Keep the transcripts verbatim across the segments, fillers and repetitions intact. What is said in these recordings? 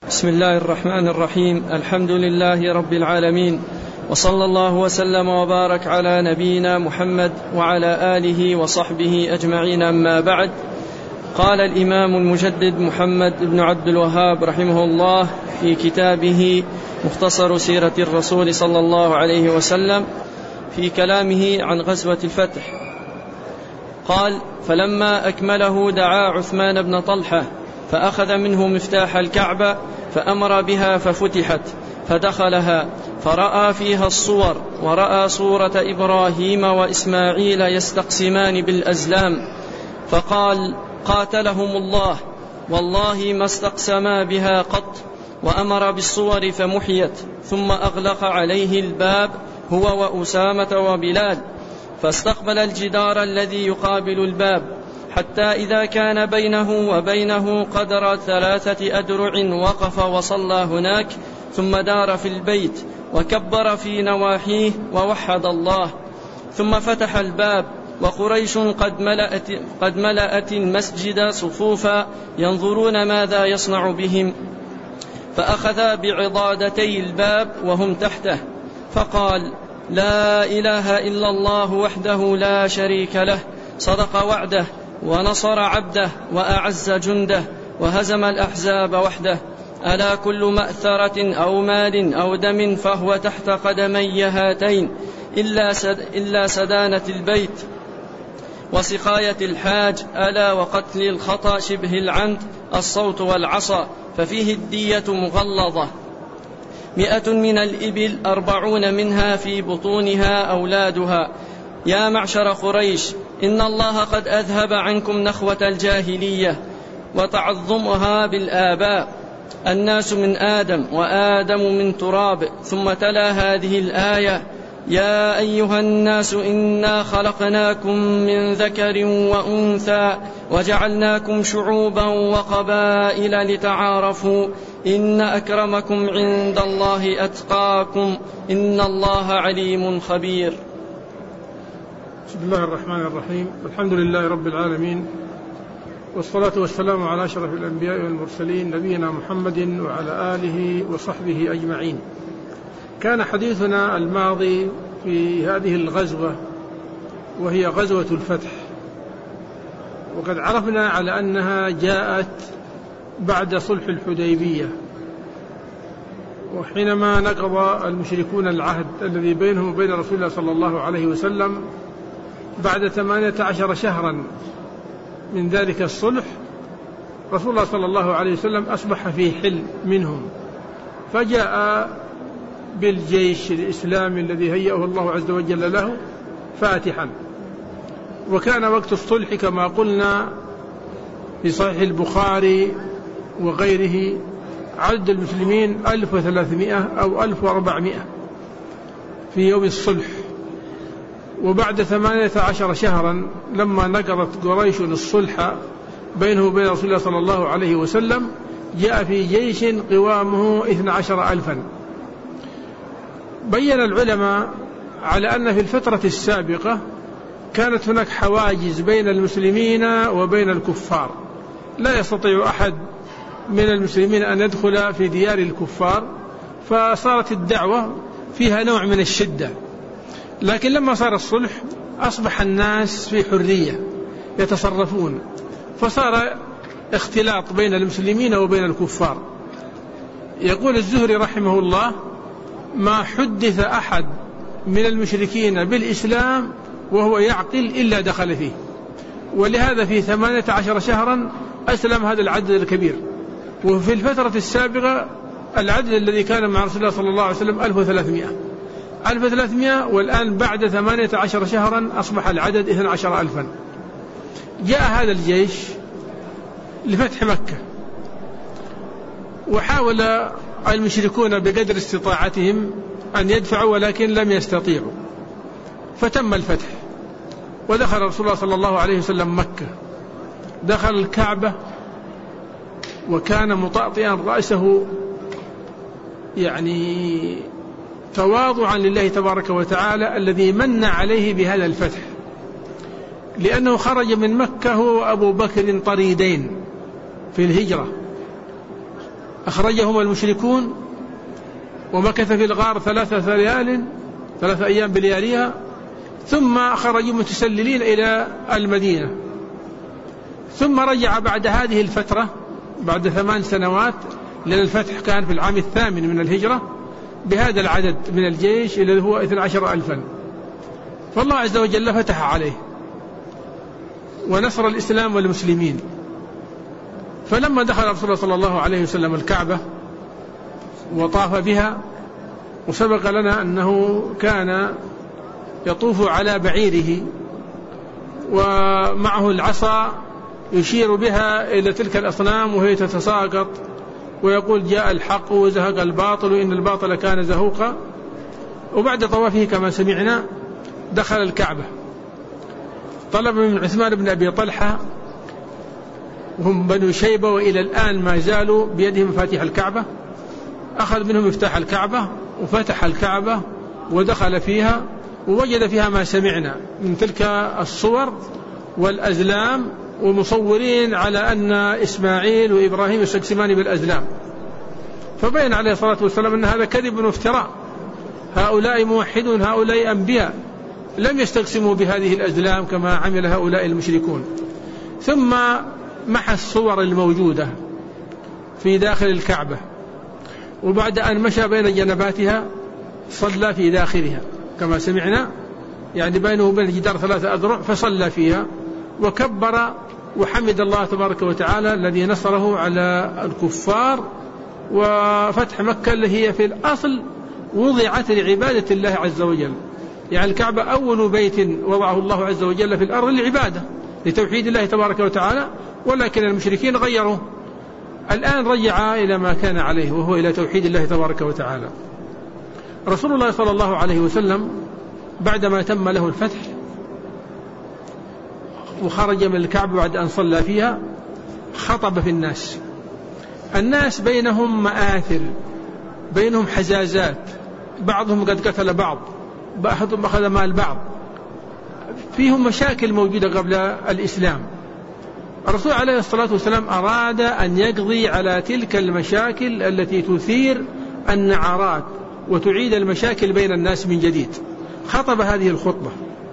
بسم الله الرحمن الرحيم. الحمد لله رب العالمين، وصلى الله وسلم وبارك على نبينا محمد وعلى آله وصحبه أجمعين، أما بعد. قال الإمام المجدد محمد بن عبد الوهاب رحمه الله في كتابه مختصر سيرة الرسول صلى الله عليه وسلم في كلامه عن غزوة الفتح، قال: فلما أكمله دعا عثمان بن طلحة فأخذ منه مفتاح الكعبة فأمر بها ففتحت، فدخلها فرأى فيها الصور، ورأى صورة إبراهيم وإسماعيل يستقسمان بالأزلام، فقال: قاتلهم الله، والله ما استقسما بها قط. وأمر بالصور فمحيت، ثم أغلق عليه الباب هو وأسامة وبلال، فاستقبل الجدار الذي يقابل الباب، حتى إذا كان بينه وبينه قدر ثلاثة أدرع وقف وصلى هناك، ثم دار في البيت وكبر في نواحيه ووحد الله، ثم فتح الباب، وقريش قد ملأت, قد ملأت المسجد صفوفا ينظرون ماذا يصنع بهم، فأخذ بعضادتي الباب وهم تحته، فقال: لا إله إلا الله وحده لا شريك له، صدق وعده ونصر عبده وأعز جنده وهزم الأحزاب وحده. ألا كل مأثرة أو مال أو دم فهو تحت قدمي هاتين إلا, سد إلا سدانة البيت وسقاية الحاج، ألا وقتل الخطأ شبه العمد الصوت والعصا، ففيه الدية مغلظة، مئة من الإبل أربعون منها في بطونها أولادها. يا معشر قريش، إن الله قد أذهب عنكم نخوة الجاهلية وتعظمها بالآباء، الناس من آدم وآدم من تراب. ثم تلا هذه الآية: يا أيها الناس إنا خلقناكم من ذكر وأنثى وجعلناكم شعوبا وقبائل لتعارفوا، إن أكرمكم عند الله أتقاكم، إن الله عليم خبير. بسم الله الرحمن الرحيم. الحمد لله رب العالمين، والصلاة والسلام على أشرف الأنبياء والمرسلين، نبينا محمد وعلى آله وصحبه أجمعين. كان حديثنا الماضي في هذه الغزوة وهي غزوة الفتح، وقد عرفنا على أنها جاءت بعد صلح الحديبية، وحينما نقض المشركون العهد الذي بينهم وبين رسول الله صلى الله عليه وسلم بعد ثمانية عشر شهرا من ذلك الصلح، رسول الله صلى الله عليه وسلم أصبح في حل منهم، فجاء بالجيش الإسلامي الذي هيأه الله عز وجل له فاتحا. وكان وقت الصلح كما قلنا في صحيح البخاري وغيره عدد المسلمين ألف وثلاثمائة أو ألف وأربعمائة في يوم الصلح. وبعد ثمانية عشر شهرا لما نقضت قريش الصلح بينه وبين رسول الله صلى الله عليه وسلم، جاء في جيش قوامه اثني عشر ألفا. بين العلماء على أن في الفترة السابقة كانت هناك حواجز بين المسلمين وبين الكفار، لا يستطيع أحد من المسلمين أن يدخل في ديار الكفار، فصارت الدعوة فيها نوع من الشدة. لكن لما صار الصلح أصبح الناس في حرية يتصرفون، فصار اختلاط بين المسلمين وبين الكفار. يقول الزهري رحمه الله: ما حدث أحد من المشركين بالإسلام وهو يعقل إلا دخل فيه. ولهذا في ثمانية عشر شهرا أسلم هذا العدد الكبير. وفي الفترة السابقة العدد الذي كان مع رسول الله صلى الله عليه وسلم ألف وثلاثمائة ألف وثلاثمائة والآن بعد ثمانية عشر شهرا أصبح العدد اثني عشر ألفا. جاء هذا الجيش لفتح مكة، وحاول المشركون بقدر استطاعتهم أن يدفعوا ولكن لم يستطيعوا، فتم الفتح. ودخل رسول الله صلى الله عليه وسلم مكة، دخل الكعبة وكان مطأطئا رأسه يعني تواضعا لله تبارك وتعالى الذي من عليه بهذا الفتح، لأنه خرج من مكة هو وأبو بكر طريدين في الهجرة، أخرجهم المشركون ومكث في الغار ثلاثة ليال ثلاثة أيام بلياليها، ثم خرجوا متسللين إلى المدينة، ثم رجع بعد هذه الفترة بعد ثمان سنوات، لأن الفتح كان في العام الثامن من الهجرة، بهذا العدد من الجيش الذي هو اثني عشر ألفا. فالله عز وجل فتح عليه ونصر الإسلام والمسلمين. فلما دخل رسول الله صلى الله عليه وسلم الكعبة وطاف بها، وسبق لنا أنه كان يطوف على بعيره ومعه العصا يشير بها إلى تلك الأصنام وهي تتساقط، ويقول جاء الحق وزهق الباطل وإن الباطل كان زهوقا. وبعد طوافه كما سمعنا دخل الكعبة، طلب من عثمان بن أبي طلحة وهم بنو شيبة وإلى الآن ما زالوا بيدهم مفاتيح الكعبة، أخذ منهم مفتاح الكعبة وفتح الكعبة ودخل فيها، ووجد فيها ما سمعنا من تلك الصور والأزلام، ومصورين على أن إسماعيل وإبراهيم يستقسمان بالأزلام. فبين عليه الصلاة والسلام أن هذا كذب وافتراء، هؤلاء موحدون، هؤلاء أنبياء، لم يستقسموا بهذه الأزلام كما عمل هؤلاء المشركون. ثم محى الصور الموجودة في داخل الكعبة، وبعد أن مشى بين جنباتها صلى في داخلها كما سمعنا، يعني بينه وبين الجدار ثلاثة أذرع، فصلى فيها وكبر وحمد الله تبارك وتعالى الذي نصره على الكفار. وفتح مكة اللي هي في الأصل وضعت لعبادة الله عز وجل، يعني الكعبة أول بيت وضعه الله عز وجل في الأرض للعبادة لتوحيد الله تبارك وتعالى، ولكن المشركين غيروا. الآن رجع إلى ما كان عليه وهو إلى توحيد الله تبارك وتعالى. رسول الله صلى الله عليه وسلم بعدما تم له الفتح وخرج من الكعبة بعد أن صلى فيها خطب في الناس. الناس بينهم مآثر، بينهم حزازات، بعضهم قد قتل بعض، بعضهم أخذ مال بعض، فيهم مشاكل موجودة قبل الإسلام. الرسول عليه الصلاة والسلام أراد أن يقضي على تلك المشاكل التي تثير النعرات وتعيد المشاكل بين الناس من جديد. خطب هذه الخطبة،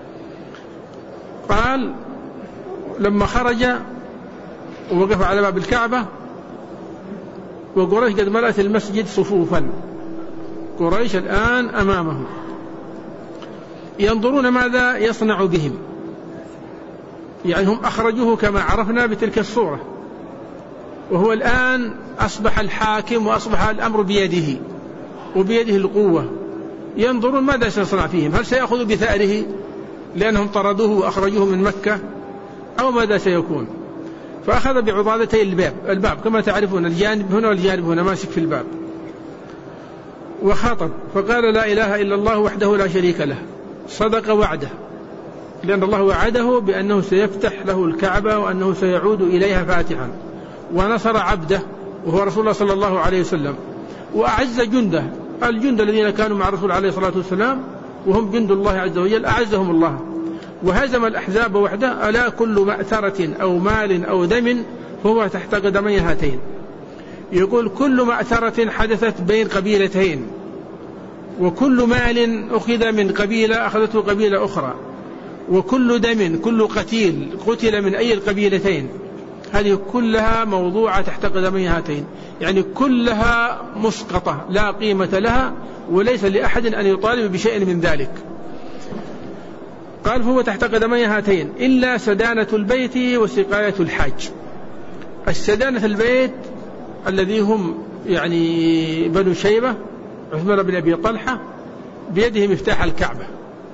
قال لما خرج ووقف على باب الكعبة وقريش قد ملأت المسجد صفوفا، قريش الآن أمامه ينظرون ماذا يصنع بهم، يعني هم أخرجوه كما عرفنا بتلك الصورة، وهو الآن أصبح الحاكم وأصبح الأمر بيده وبيده القوة، ينظرون ماذا سيصنع فيهم، هل سيأخذ بثأره لأنهم طردوه وأخرجوه من مكة أو ماذا سيكون. فأخذ بعضادتي الباب الباب كما تعرفون، الجانب هنا والجانب هنا ماسك في الباب، وخاطب فقال لا إله إلا الله وحده لا شريك له، صدق وعده، لأن الله وعده بأنه سيفتح له الكعبة وأنه سيعود إليها فاتحا، ونصر عبده وهو رسول الله صلى الله عليه وسلم، وأعز جنده، الجند الذين كانوا مع الرسول عليه الصلاة والسلام وهم جند الله عز وجل أعزهم الله، وهزم الأحزاب وحده. ألا كل مأثرة أو مال أو دم هو تحت قدمي هاتين. يقول كل مأثرة حدثت بين قبيلتين، وكل مال أخذ من قبيلة أخذته قبيلة أخرى، وكل دم كل قتيل قتل من أي القبيلتين، هذه كلها موضوعة تحت قدمي هاتين، يعني كلها مسقطة لا قيمة لها، وليس لأحد أن يطالب بشيء من ذلك. قال فهو تحت قدمي هاتين إلا سدانة البيت وسقاية الحاج. السدانة البيت الذي هم يعني بنو شيبة عثمان بن أبي طلحة بيده مفتاح الكعبة،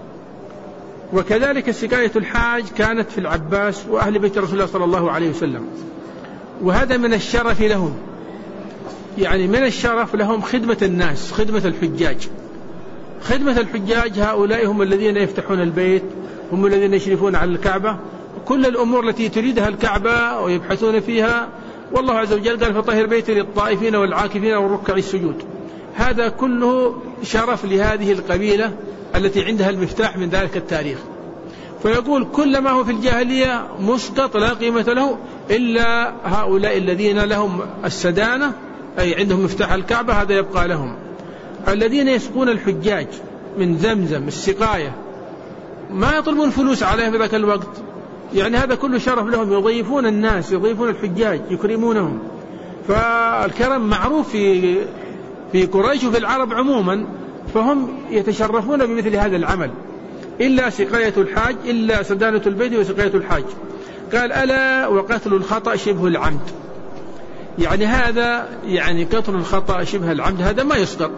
وكذلك سقاية الحاج كانت في العباس وأهل بيت رسول الله صلى الله عليه وسلم. وهذا من الشرف لهم، يعني من الشرف لهم خدمة الناس، خدمة الحجاج. خدمة الحجاج هؤلاء هم الذين يفتحون البيت، هم الذين يشرفون على الكعبة، كل الأمور التي تريدها الكعبة ويبحثون فيها. والله عز وجل قال فطهر بيتي للطائفين والعاكفين والركع السجود. هذا كله شرف لهذه القبيلة التي عندها المفتاح من ذلك التاريخ. فيقول كل ما هو في الجاهلية مسقط لا قيمة له إلا هؤلاء الذين لهم السدانة أي عندهم مفتاح الكعبة هذا يبقى لهم. الذين يسقون الحجاج من زمزم السقاية ما يطلبون فلوس عليه في ذاك الوقت، يعني هذا كله شرف لهم، يضيفون الناس، يضيفون الحجاج، يكرمونهم. فالكرم معروف في في قريش وفي العرب عموما، فهم يتشرفون بمثل هذا العمل. إلا سقاية الحاج، إلا سدانة البيت وسقاية الحاج. قال ألا وقتل الخطأ شبه العمد، يعني هذا يعني قتل الخطأ شبه العمد هذا ما يسقط.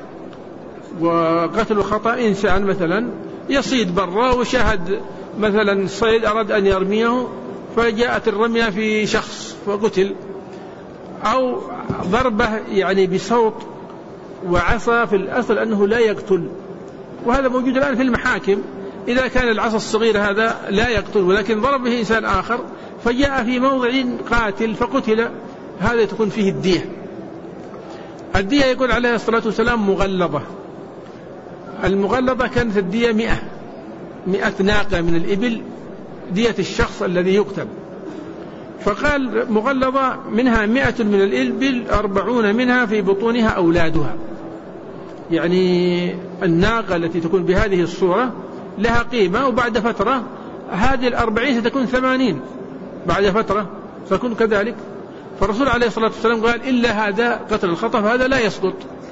وقتل الخطأ إنسان مثلا يصيد برا وشاهد مثلا صيد أراد أن يرميه فجاءت الرمية في شخص فقتل، أو ضربة يعني بصوت وعصا في الأصل أنه لا يقتل، وهذا موجود الآن في المحاكم. إذا كان العصا الصغير هذا لا يقتل ولكن ضرب به إنسان آخر فجاء في موضع قاتل فقتل، هذا تكون فيه الدية. الدية يقول عليه الصلاة والسلام مغلظة. المغلظة كانت الدية مئة مئة ناقة من الإبل دية الشخص الذي يقتل، فقال مغلظة منها مئة من الإبل أربعون منها في بطونها أولادها، يعني الناقة التي تكون بهذه الصورة لها قيمة، وبعد فترة هذه الأربعين ستكون ثمانين بعد فترة ستكون كذلك. فالرسول عليه الصلاة والسلام قال إلا هذا قتل الخطأ فهذا لا يسقط.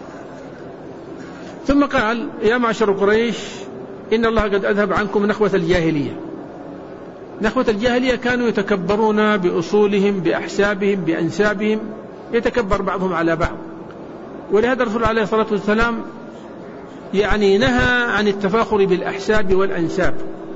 ثم قال يا معشر قريش إن الله قد أذهب عنكم نخوة الجاهلية. نخوة الجاهلية كانوا يتكبرون بأصولهم بأحسابهم بأنسابهم، يتكبر بعضهم على بعض، ولهذا الرسول عليه الصلاة والسلام يعني نهى عن التفاخر بالأحساب والأنساب،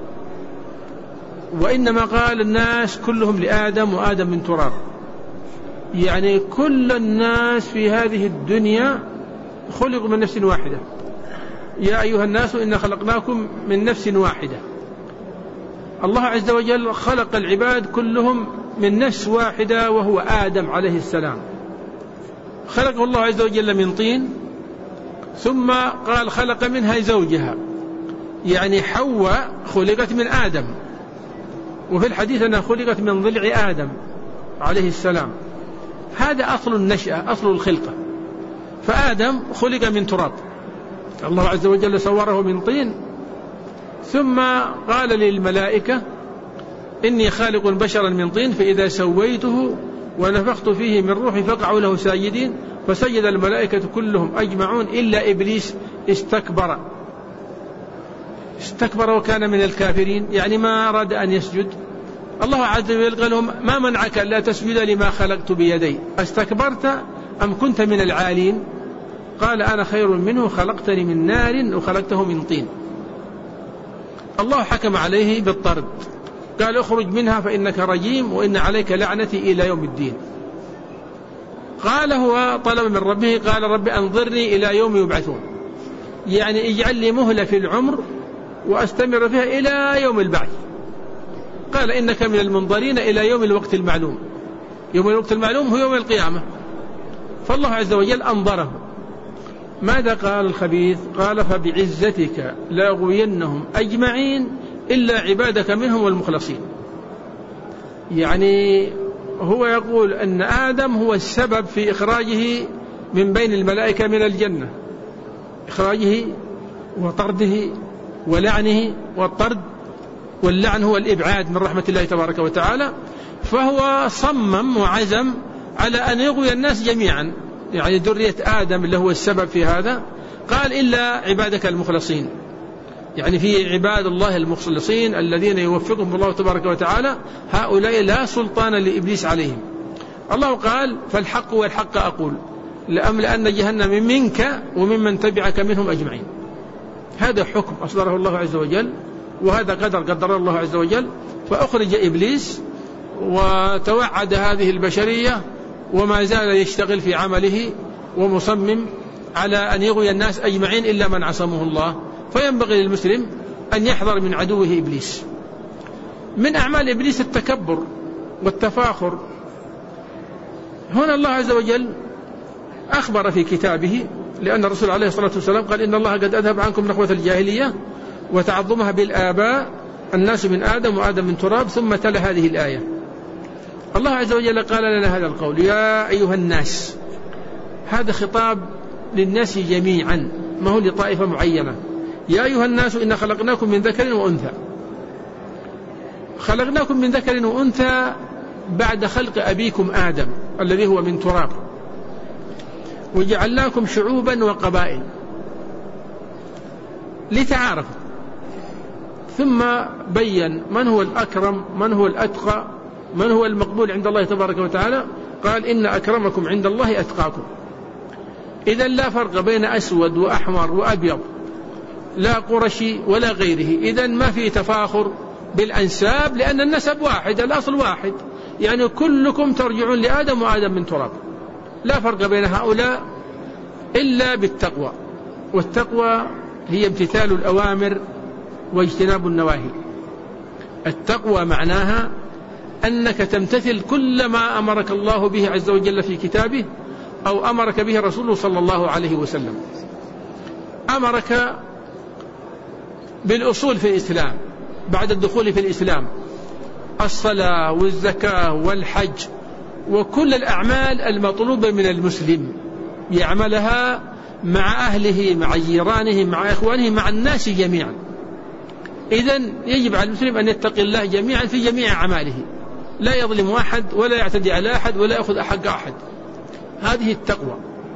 وإنما قال الناس كلهم لآدم وآدم من تراب، يعني كل الناس في هذه الدنيا خلقوا من نفس واحدة. يا أيها الناس إنا خلقناكم من نفس واحدة. الله عز وجل خلق العباد كلهم من نفس واحدة وهو آدم عليه السلام. خلقه الله عز وجل من طين، ثم قال خلق منها زوجها، يعني حواء خلقت من آدم، وفي الحديث أنها خلقت من ضلع آدم عليه السلام. هذا أصل النشأة، أصل الخلقة. فآدم خلق من تراب، الله عز وجل صوره من طين، ثم قال للملائكة إني خالق بشرا من طين فإذا سويته ونفخت فيه من روحي فقعوا له ساجدين، فسجد الملائكة كلهم أجمعون إلا إبليس استكبر استكبر وكان من الكافرين، يعني ما أراد أن يسجد. الله عز وجل قال لهم ما منعك لا تسجد لما خلقت بيدي استكبرت أم كنت من العالين؟ قال أنا خير منه خلقتني من نار وخلقته من طين. الله حكم عليه بالطرد، قال اخرج منها فإنك رجيم وإن عليك لعنتي إلى يوم الدين. قال هو طلب من ربه، قال رب أنظرني إلى يوم يبعثون، يعني اجعل لي مهلة في العمر وأستمر فيها إلى يوم البعث. قال إنك من المنظرين إلى يوم الوقت المعلوم. يوم الوقت المعلوم هو يوم القيامة. فالله عز وجل أنظره. ماذا قال الخبيث؟ قال فبعزتك لأغوينهم أجمعين إلا عبادك منهم والمخلصين. يعني هو يقول أن آدم هو السبب في إخراجه من بين الملائكة من الجنة، إخراجه وطرده ولعنه، والطرد واللعن هو الإبعاد من رحمة الله تبارك وتعالى. فهو صمم وعزم على أن يغوي الناس جميعا، يعني ذرية آدم اللي هو السبب في هذا. قال إلا عبادك المخلصين، يعني في عباد الله المخلصين الذين يوفقهم الله تبارك وتعالى، هؤلاء لا سلطان لإبليس عليهم. الله قال فالحق والحق أقول لأملأن جهنم منك وممن تبعك منهم أجمعين. هذا حكم أصدره الله عز وجل، وهذا قدر قدر الله عز وجل. فأخرج إبليس وتوعد هذه البشرية، وما زال يشتغل في عمله ومصمم على أن يغوي الناس أجمعين إلا من عصمه الله. فينبغي للمسلم أن يحذر من عدوه إبليس. من أعمال إبليس التكبر والتفاخر. هنا الله عز وجل أخبر في كتابه، لأن الرسول عليه الصلاة والسلام قال إن الله قد أذهب عنكم نخوة الجاهلية وتعظمها بالآباء، الناس من آدم وآدم من تراب، ثم تلا هذه الآية. الله عز وجل قال لنا هذا القول يا أيها الناس. هذا خطاب للناس جميعا، ما هو لطائفة معينة. يا أيها الناس إنا خلقناكم من ذكر وأنثى. خلقناكم من ذكر وأنثى بعد خلق أبيكم آدم الذي هو من تراب، وجعلناكم شعوبا وقبائل لتعارفوا، ثم بين من هو الأكرم، من هو الأتقى، من هو المقبول عند الله تبارك وتعالى. قال إن أكرمكم عند الله أتقاكم. إذن لا فرق بين أسود وأحمر وأبيض، لا قرشي ولا غيره. إذن ما في تفاخر بالأنساب، لأن النسب واحد، الأصل واحد، يعني كلكم ترجعون لآدم وآدم من تراب. لا فرق بين هؤلاء إلا بالتقوى، والتقوى هي امتثال الأوامر واجتناب النواهي. التقوى معناها أنك تمتثل كل ما أمرك الله به عز وجل في كتابه أو أمرك به رسوله صلى الله عليه وسلم. أمرك بالأصول في الإسلام بعد الدخول في الإسلام، الصلاة والزكاة والحج وكل الأعمال المطلوبة من المسلم يعملها مع أهله، مع جيرانه، مع إخوانه، مع الناس جميعا. إذن يجب على المسلم أن يتقي الله جميعا في جميع أعماله، لا يظلم أحد ولا يعتدي على أحد ولا يأخذ حق أحد. هذه التقوى.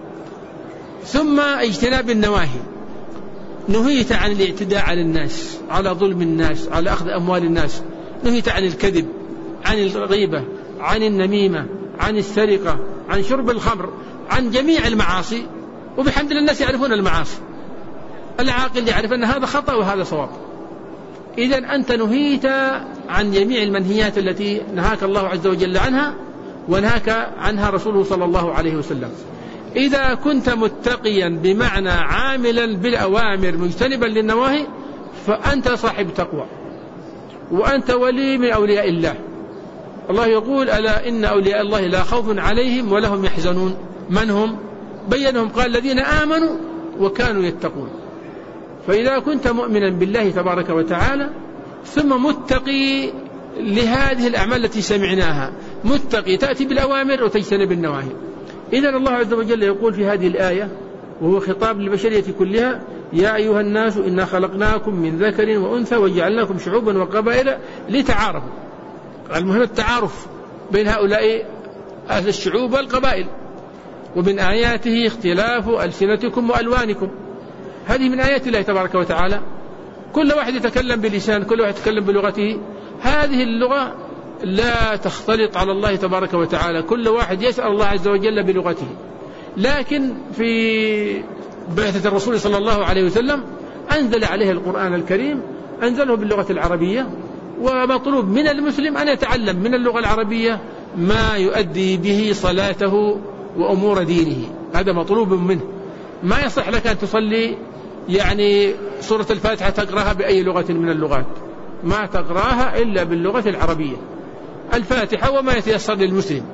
ثم اجتناب النواهي، نهيت عن الاعتداء على الناس، على ظلم الناس، على أخذ أموال الناس، نهيت عن الكذب، عن الغيبة، عن النميمة، عن السرقة، عن شرب الخمر، عن جميع المعاصي. وبحمد لله الناس يعرفون المعاصي، العاقل يعرف أن هذا خطأ وهذا صواب. إذن أنت نهيت عن جميع المنهيات التي نهاك الله عز وجل عنها ونهاك عنها رسوله صلى الله عليه وسلم. إذا كنت متقيا بمعنى عاملا بالأوامر مجتنبا للنواهي فأنت صاحب تقوى، وأنت ولي من أولياء الله. الله يقول ألا إن أولياء الله لا خوف عليهم ولا هم يحزنون. من هم؟ بينهم، قال الذين آمنوا وكانوا يتقون. فإذا كنت مؤمنا بالله تبارك وتعالى ثم متقي لهذه الأعمال التي سمعناها، متقي تأتي بالأوامر وتجتنب النواهي. إذن الله عز وجل يقول في هذه الآية وهو خطاب للبشرية كلها: يا أيها الناس إنا خلقناكم من ذكر وأنثى وجعلناكم شعوبا وقبائل لتعارفوا. المهم التعارف بين هؤلاء أهل الشعوب والقبائل. ومن آياته اختلاف ألسنتكم وألوانكم، هذه من آيات الله تبارك وتعالى. كل واحد يتكلم بلسان، كل واحد يتكلم بلغته. هذه اللغة لا تختلط على الله تبارك وتعالى، كل واحد يسأل الله عز وجل بلغته. لكن في بعثة الرسول صلى الله عليه وسلم أنزل عليه القرآن الكريم، أنزله باللغة العربية، ومطلوب من المسلم أن يتعلم من اللغة العربية ما يؤدي به صلاته وأمور دينه. هذا مطلوب منه. ما يصح لك أن تصلي يعني سورة الفاتحة تقرأها بأي لغة من اللغات، ما تقرأها إلا باللغة العربية، الفاتحة وما يتيسر للمسلم.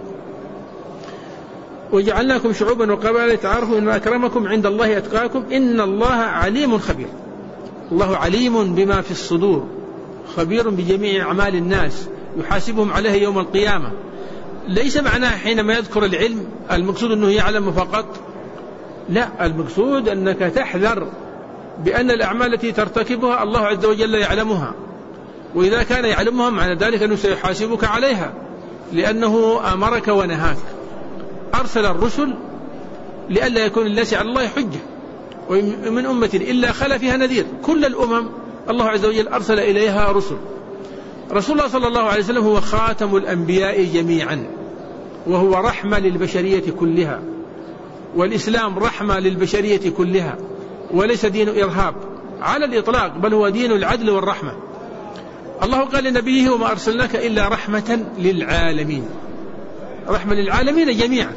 وجعلناكم شعوبا وقبائل تعارفوا إن أكرمكم عند الله أتقاكم إن الله عليم خبير. الله عليم بما في الصدور، خبير بجميع أعمال الناس، يحاسبهم عليها يوم القيامة. ليس معناه حينما يذكر العلم المقصود أنه يعلم فقط، لا، المقصود أنك تحذر بأن الأعمال التي ترتكبها الله عز وجل يعلمها، وإذا كان يعلمها معنى ذلك أنه سيحاسبك عليها، لأنه أمرك ونهاك. أرسل الرسل لئلا يكون للناس على الله حجة، ومن أمة إلا خلا فيها نذير. كل الأمم الله عز وجل أرسل إليها رسل. رسول الله صلى الله عليه وسلم هو خاتم الأنبياء جميعا، وهو رحمة للبشرية كلها، والإسلام رحمة للبشرية كلها، وليس دين إرهاب على الإطلاق، بل هو دين العدل والرحمة. الله قال لنبيه: وما أرسلناك إلا رحمة للعالمين، رحمة للعالمين جميعا.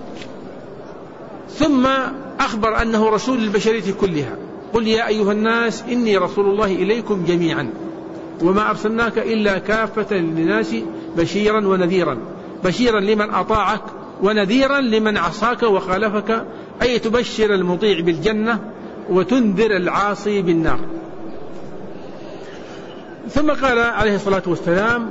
ثم أخبر أنه رسول للبشرية كلها: قل يا أيها الناس إني رسول الله إليكم جميعا وما أرسلناك إلا كافة للناس بشيرا ونذيرا، بشيرا لمن أطاعك ونذيرا لمن عصاك وخالفك، أي تبشر المطيع بالجنة وتنذر العاصي بالنار. ثم قال عليه الصلاة والسلام: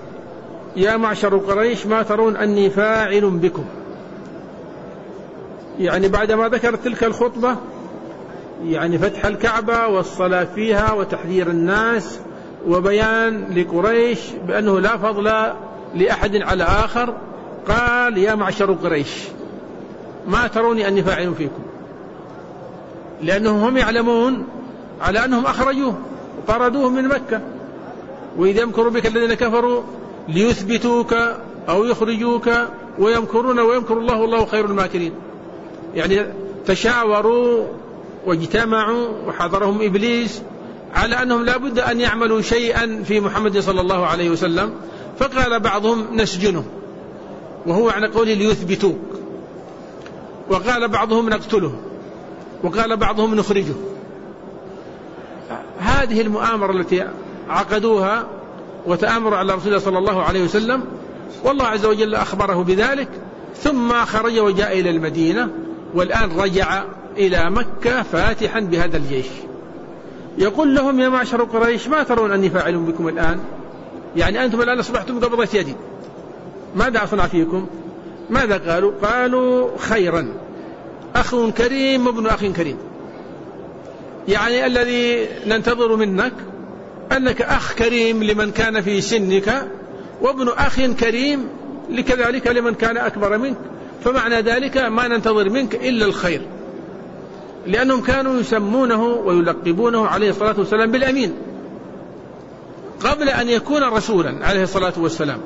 يا معشر قريش ما ترون أني فاعل بكم؟ يعني بعدما ذكرت تلك الخطبة يعني فتح الكعبة والصلاة فيها وتحذير الناس وبيان لقريش بأنه لا فضل لأحد على آخر، قال يا معشر قريش ما تروني أني فاعل فيكم، لأنهم هم يعلمون على أنهم أخرجوه وطردوه من مكة، وإذا يمكر بك الذين كفروا ليثبتوك أو يخرجوك ويمكرون ويمكر الله والله خير الماكرين. يعني تشاوروا واجتمعوا وحضرهم إبليس على أنهم لا بد أن يعملوا شيئا في محمد صلى الله عليه وسلم، فقال بعضهم نسجنه وهو عن قوله ليثبتوك، وقال بعضهم نقتله، وقال بعضهم نخرجه. هذه المؤامرة التي عقدوها وتآمروا على رسول الله صلى الله عليه وسلم، والله عز وجل أخبره بذلك، ثم خرج وجاء إلى المدينة، والآن رجع إلى مكة فاتحا بهذا الجيش. يقول لهم يا معشر قريش ما ترون أني فاعل بكم الآن؟ يعني أنتم الآن أصبحتم قبضة يدي، ماذا أصنع فيكم؟ ماذا قالوا؟ قالوا خيرا، أخ كريم وابن أخ كريم. يعني الذي ننتظر منك أنك أخ كريم لمن كان في سنك، وابن أخ كريم لكذلك لمن كان أكبر منك، فمعنى ذلك ما ننتظر منك إلا الخير، لأنهم كانوا يسمونه ويلقبونه عليه الصلاة والسلام بالأمين قبل أن يكون رسولا عليه الصلاة والسلام.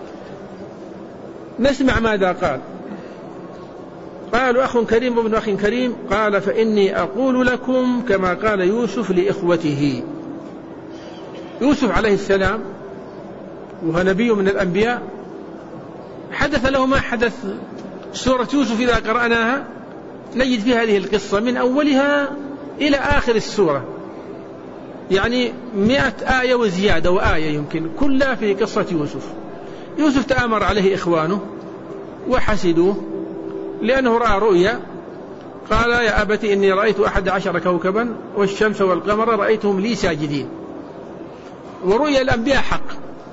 نسمع ماذا قال. قالوا أخ كريم وابن أخ كريم، قال فإني أقول لكم كما قال يوسف لإخوته. يوسف عليه السلام وهو نبي من الأنبياء، حدث له ما حدث. سورة يوسف إذا قرأناها نجد في هذه القصة من أولها إلى آخر السورة يعني مئة آية وزيادة وآية يمكن، كلها في قصة يوسف. يوسف تآمر عليه إخوانه وحسدوه لأنه رأى رؤيا، قال يا أبت إني رأيت أحد عشر كوكبا والشمس والقمر رأيتهم لي ساجدين. ورؤيا الأنبياء حق،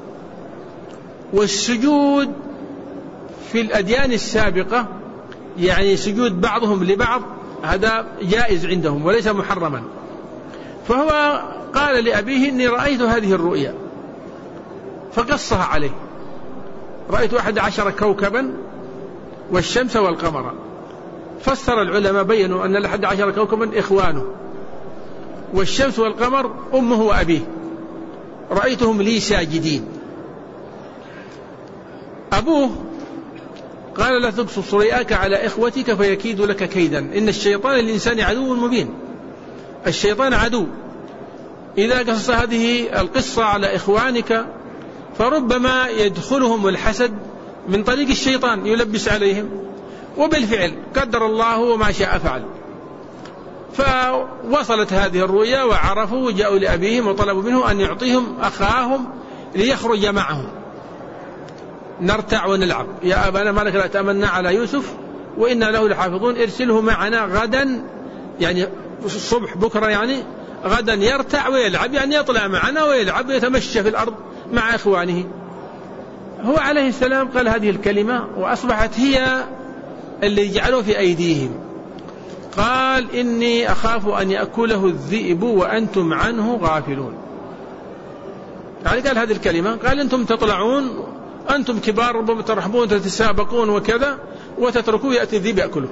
والسجود في الأديان السابقة يعني سجود بعضهم لبعض هذا جائز عندهم وليس محرما. فهو قال لأبيه إني رأيت هذه الرؤيا فقصها عليه، رأيت أحد عشر كوكبا والشمس والقمر. فسر العلماء بينوا أن الأحد عشر كوكبا إخوانه، والشمس والقمر أمه وأبيه، رأيتهم لي ساجدين. أبوه قال لا تقصص رؤياك على إخوتك فيكيد لك كيدا، إن الشيطان للإنسان عدو مبين. الشيطان عدو، إذا قصص هذه القصة على إخوانك فربما يدخلهم الحسد من طريق الشيطان يلبس عليهم، وبالفعل قدر الله وما شاء فعل. فوصلت هذه الرؤيا وعرفوا وجاءوا لأبيهم وطلبوا منه أن يعطيهم أخاهم ليخرج معهم نرتع ونلعب. يا أبانا ما لك لا تأمنا على يوسف وإنا له لحافظون، ارسله معنا غدا، يعني الصبح بكرة، يعني غدا يرتع ويلعب، يعني يطلع معنا ويلعب ويتمشى في الأرض مع إخوانه. هو عليه السلام قال هذه الكلمة وأصبحت هي اللي جعلوا في أيديهم. قال إني أخاف أن يأكله الذئب وأنتم عنه غافلون. يعني قال هذه الكلمة، قال أنتم تطلعون، أنتم كبار ربما ترحبون تتسابقون وكذا، وتتركوه يأتي الذئب يأكله.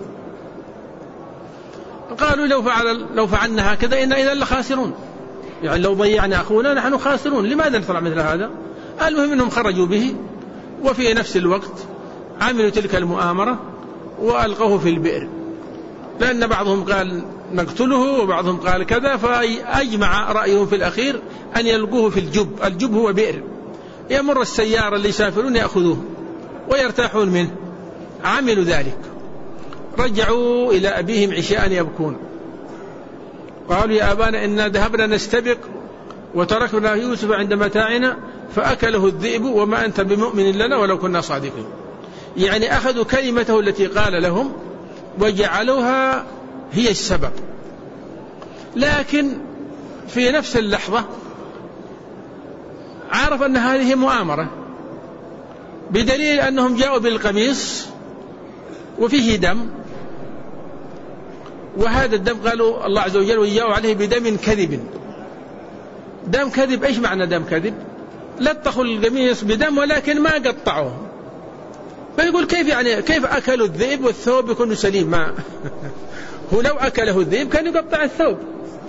قالوا لو فعل لو فعلنا هكذا إن إذا لخاسرون، يعني لو ضيعنا أخونا نحن خاسرون، لماذا نصنع مثل هذا؟ المهم أنهم خرجوا به، وفي نفس الوقت عملوا تلك المؤامرة وألقوه في البئر، لأن بعضهم قال نقتله وبعضهم قال كذا، فأجمع رأيهم في الأخير أن يلقوه في الجب. الجب هو بئر يمر السيارة اللي يسافرون يأخذوه ويرتاحون منه. عملوا ذلك، رجعوا إلى أبيهم عشاء يبكون، قالوا يا أبانا إنا ذهبنا نستبق وتركنا يوسف عند متاعنا فأكله الذئب وما أنت بمؤمن لنا ولو كنا صادقين. يعني أخذوا كلمته التي قال لهم وجعلوها هي السبب. لكن في نفس اللحظة عرف أن هذه مؤامرة، بدليل أنهم جاءوا بالقميص وفيه دم وهذا الدم قالوا الله عز وجل وإياه عليه بدم كذب. دم كذب، إيش معنى دم كذب؟ لطخوا القميص بدم ولكن ما قطعوه. فيقول كيف يعني كيف أكلوا الذئب والثوب يكون سليم؟ ما هو لو أكله الذئب كان يقطع الثوب.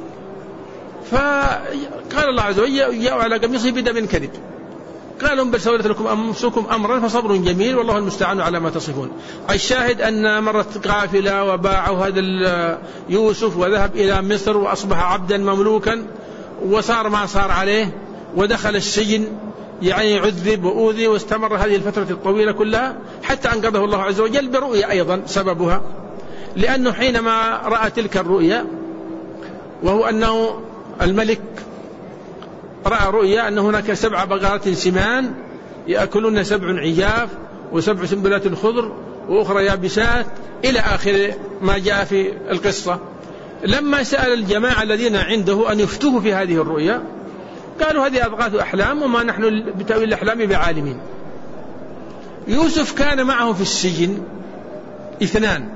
فقال الله عز وجل وإياه على قميصه بدم كذب. قالوا بل سولت لكم أنفسكم أمرا فصبر جميل والله المستعان على ما تصفون. الشاهد أن مرت قافلة وباعوا هذا يوسف وذهب إلى مصر وأصبح عبدا مملوكا وصار ما صار عليه ودخل السجن، يعني عذب وأوذي واستمر هذه الفترة الطويلة كلها حتى أنقذه الله عز وجل برؤيا أيضا سببها، لأنه حينما رأى تلك الرؤيا وهو أنه الملك رأى رؤيا أن هناك سبع بقرات سمان يأكلون سبع عجاف وسبع سنبلات خضر وأخرى يابسات إلى آخر ما جاء في القصة. لما سأل الجماعة الذين عنده أن يفتوه في هذه الرؤيا قالوا هذه أضغاث أحلام وما نحن بتأويل الأحلام بعالمين. يوسف كان معه في السجن اثنان.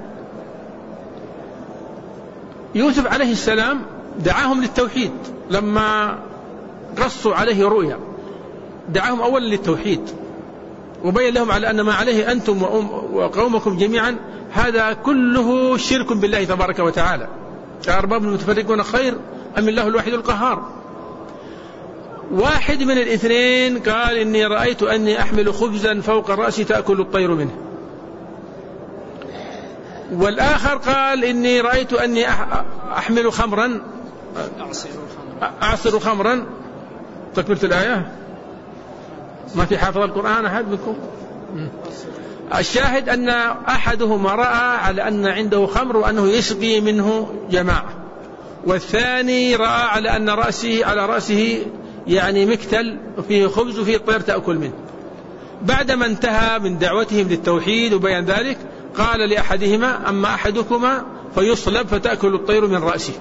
يوسف عليه السلام دعاهم للتوحيد لما قصوا عليه رؤيا، دعاهم أولا للتوحيد وبين لهم على أن ما عليه أنتم وقومكم جميعا هذا كله شرك بالله تبارك وتعالى، أرباب المتفرقون خير أم الله الواحد القهار. واحد من الاثنين قال إني رأيت أني أحمل خبزا فوق الرأس تأكل الطير منه، والآخر قال إني رأيت أني أحمل خمرا أعصر خمرا. تكبرت الآية ما في حافظ القرآن أحد منكم؟ الشاهد أن أحدهما رأى على أن عنده خمر وأنه يسقي منه جماعة، والثاني رأى على أن رأسه على رأسه يعني مكتل فيه خبز وفيه الطير تأكل منه. بعدما انتهى من دعوتهم للتوحيد وبيان ذلك قال لأحدهما أما أحدكما فيصلب فتأكل الطير من رأسه،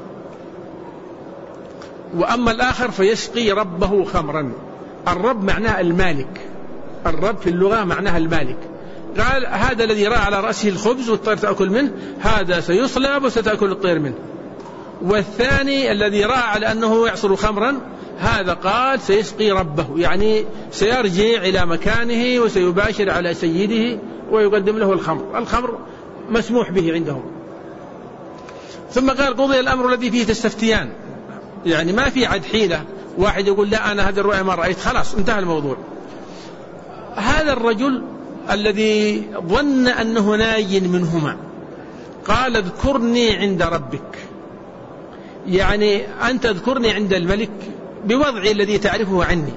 وأما الآخر فيسقي ربه خمرا. الرب معناه المالك، الرب في اللغة معناها المالك. قال هذا الذي رأى على رأسه الخبز والطير تأكل منه هذا سيصلب وستأكل الطير منه، والثاني الذي رأى على أنه يعصر خمرا هذا قال سيسقي ربه، يعني سيرجع إلى مكانه وسيباشر على سيده ويقدم له الخمر. الخمر مسموح به عندهم. ثم قال قضي الأمر الذي فيه تستفتيان، يعني ما في عد حيلة واحد يقول لا أنا هذا الرؤيا ما رأيت، خلاص انتهى الموضوع. هذا الرجل الذي ظن أنه ناج منهما قال اذكرني عند ربك، يعني أنت اذكرني عند الملك بوضعي الذي تعرفه عني.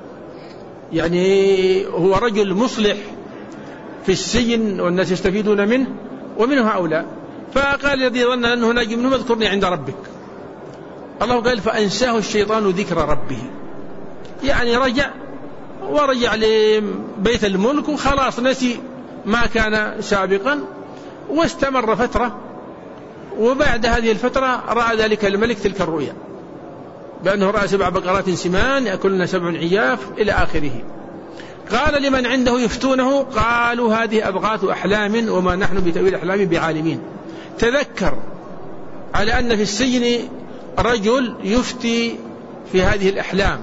يعني هو رجل مصلح في السجن والناس يستفيدون منه ومنه هؤلاء، فقال الذي ظن أنه ناج منهم اذكرني عند ربك. الله قال فأنساه الشيطان ذكر ربه، يعني رجع ورجع لبيت الملك وخلاص نسي ما كان سابقا واستمر فترة. وبعد هذه الفترة رأى ذلك الملك تلك الرؤيا بأنه رأى سبع بقرات سمان يأكلن سبع عجاف إلى آخره. قال لمن عنده يفتونه قالوا هذه أضغاث أحلام وما نحن بتأويل الأحلام بعالمين. تذكر على أن في السجن رجل يفتي في هذه الأحلام،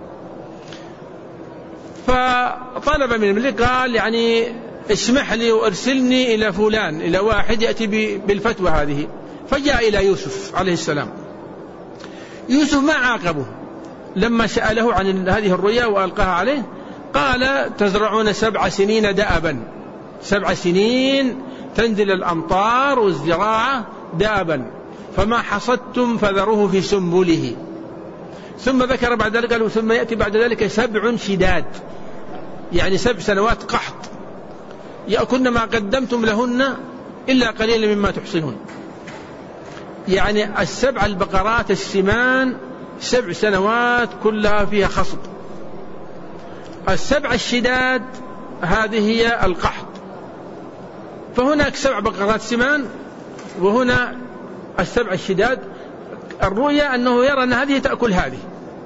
فطلب من الملك قال يعني اسمح لي وارسلني إلى فلان، إلى واحد يأتي بالفتوى هذه. فجاء إلى يوسف عليه السلام. يوسف ما عاقبه لما سأله عن هذه الرؤيا وألقاها عليه، قال تزرعون سبع سنين دأبا، سبع سنين تنزل الأمطار والزراعة دأبا، فما حصدتم فذروه في سنبله. ثم ذكر بعد ذلك قال ثم يأتي بعد ذلك سبع شداد، يعني سبع سنوات قحط يأكلن ما قدمتم لهن إلا قليلا مما تحصنون. يعني السبع البقرات السمان سبع سنوات كلها فيها خصب. السبع الشداد هذه هي القحط. فهناك سبع بقرات سمان وهنا السبع الشداد. الرؤيا أنه يرى أن هذه تأكل هذه،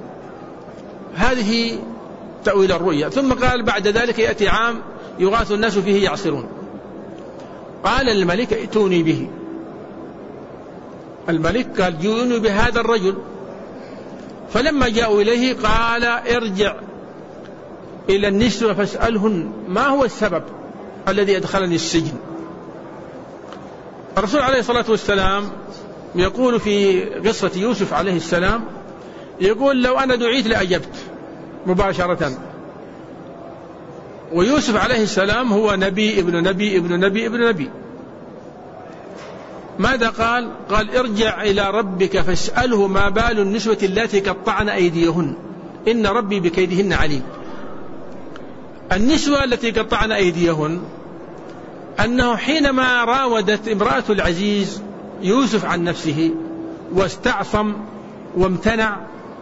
هذه تأويل الرؤيا. ثم قال بعد ذلك يأتي عام يغاث الناس فيه يعصرون. قال الملك ائتوني به. الملك قال جئوني بهذا الرجل. فلما جاءوا إليه قال ارجع إلى النسوة فاسألهن ما هو السبب الذي أدخلني السجن. الرسول عليه الصلاة والسلام يقول في قصة يوسف عليه السلام، يقول لو أنا دعيت لأجبت مباشرة. ويوسف عليه السلام هو نبي ابن نبي ابن نبي ابن نبي. ماذا قال؟ قال ارجع إلى ربك فاسأله ما بال النسوة اللاتي قطعن أيديهن إن ربي بكيدهن عليم. النسوة التي قطعن أيديهن أنه حينما راودت امرأة العزيز يوسف عن نفسه واستعصم وامتنع،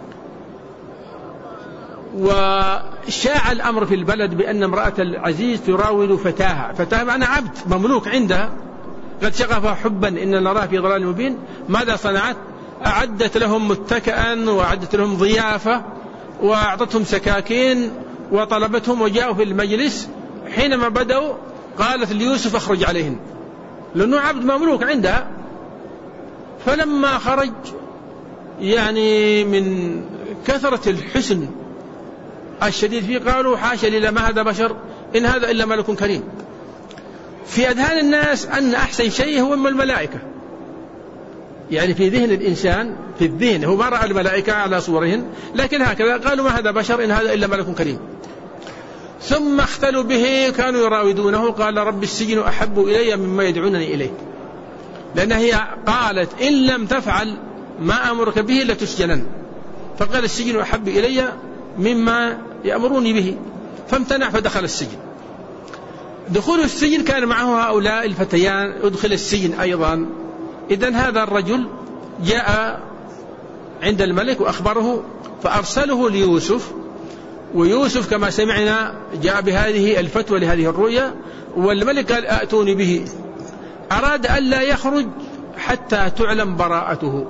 وشاع الأمر في البلد بأن امرأة العزيز تراود فتاها، فتاها معنى عبد مملوك عندها قد شغفها حبا إن نراه في ضلال مبين. ماذا صنعت؟ أعدت لهم متكئا وأعدت لهم ضيافة وأعطتهم سكاكين وطلبتهم وجاءوا في المجلس. حينما بدأوا قالت ليوسف اخرج عليهن، لأنه عبد مملوك عندها. فلما خرج يعني من كثرة الحسن الشديد فيه قالوا حاشا لله ما هذا بشر إن هذا إلا ملك كريم. في أذهان الناس أن أحسن شيء هو الملائكة، يعني في ذهن الإنسان في الذهن هو ما رأى الملائكة على صورهن، لكن هكذا قالوا ما هذا بشر إن هذا إلا ملك كريم. ثم اختلوا به كانوا يراودونه، قال رب السجن أحب إلي مما يدعونني إليه، لأن هي قالت إن لم تفعل ما أمرك به لتسجنن، فقال السجن أحب إلي مما يأمروني به، فامتنع فدخل السجن. دخول السجن كان معه هؤلاء الفتيان، ادخل السجن أيضا. إذن هذا الرجل جاء عند الملك وأخبره فأرسله ليوسف، ويوسف كما سمعنا جاء بهذه الفتوى لهذه الرؤيا، والملك قال أأتوني به. أراد ألا يخرج حتى تعلم براءته،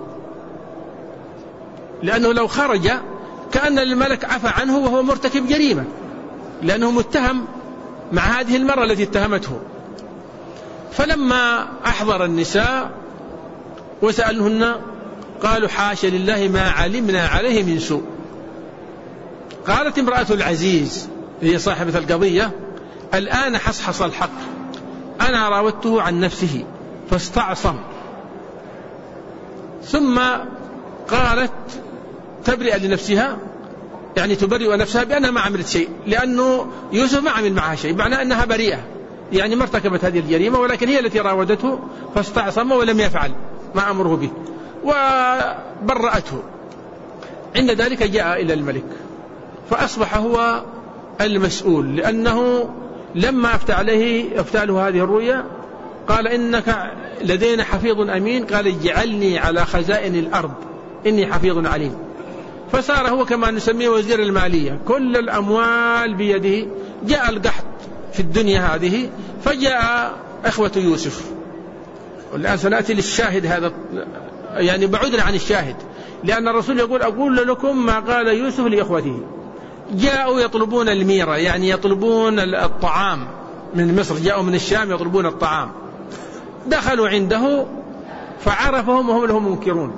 لأنه لو خرج كأن الملك عفى عنه وهو مرتكب جريمة، لأنه متهم مع هذه المرة التي اتهمته. فلما أحضر النساء وسألهن قالوا حاشا لله ما علمنا عليه من سوء. قالت امرأة العزيز هي صاحبة القضية الآن حصحص الحق، أنا راودته عن نفسه فاستعصم. ثم قالت تبرئ لنفسها، يعني تبرئ نفسها بأنها ما عملت شيء، لأنه يوسف ما عمل معها شيء، معناه أنها بريئة، يعني ما ارتكبت هذه الجريمة، ولكن هي التي راودته فاستعصم ولم يفعل ما أمره به وبرأته. عند ذلك جاء إلى الملك فأصبح هو المسؤول، لأنه لما أفتى عليه أفتى له هذه الرؤيا قال إنك لدينا حفيظ أمين، قال اجعلني على خزائن الأرض إني حفيظ عليم. فصار هو كما نسميه وزير المالية، كل الأموال بيده. جاء القحط في الدنيا هذه فجاء إخوة يوسف. والآن سنأتي للشاهد هذا، يعني بعدنا عن الشاهد، لأن الرسول يقول أقول لكم ما قال يوسف لإخوته. جاءوا يطلبون الميرة، يعني يطلبون الطعام من مصر، جاءوا من الشام يطلبون الطعام. دخلوا عنده فعرفهم وهم لهم منكرون.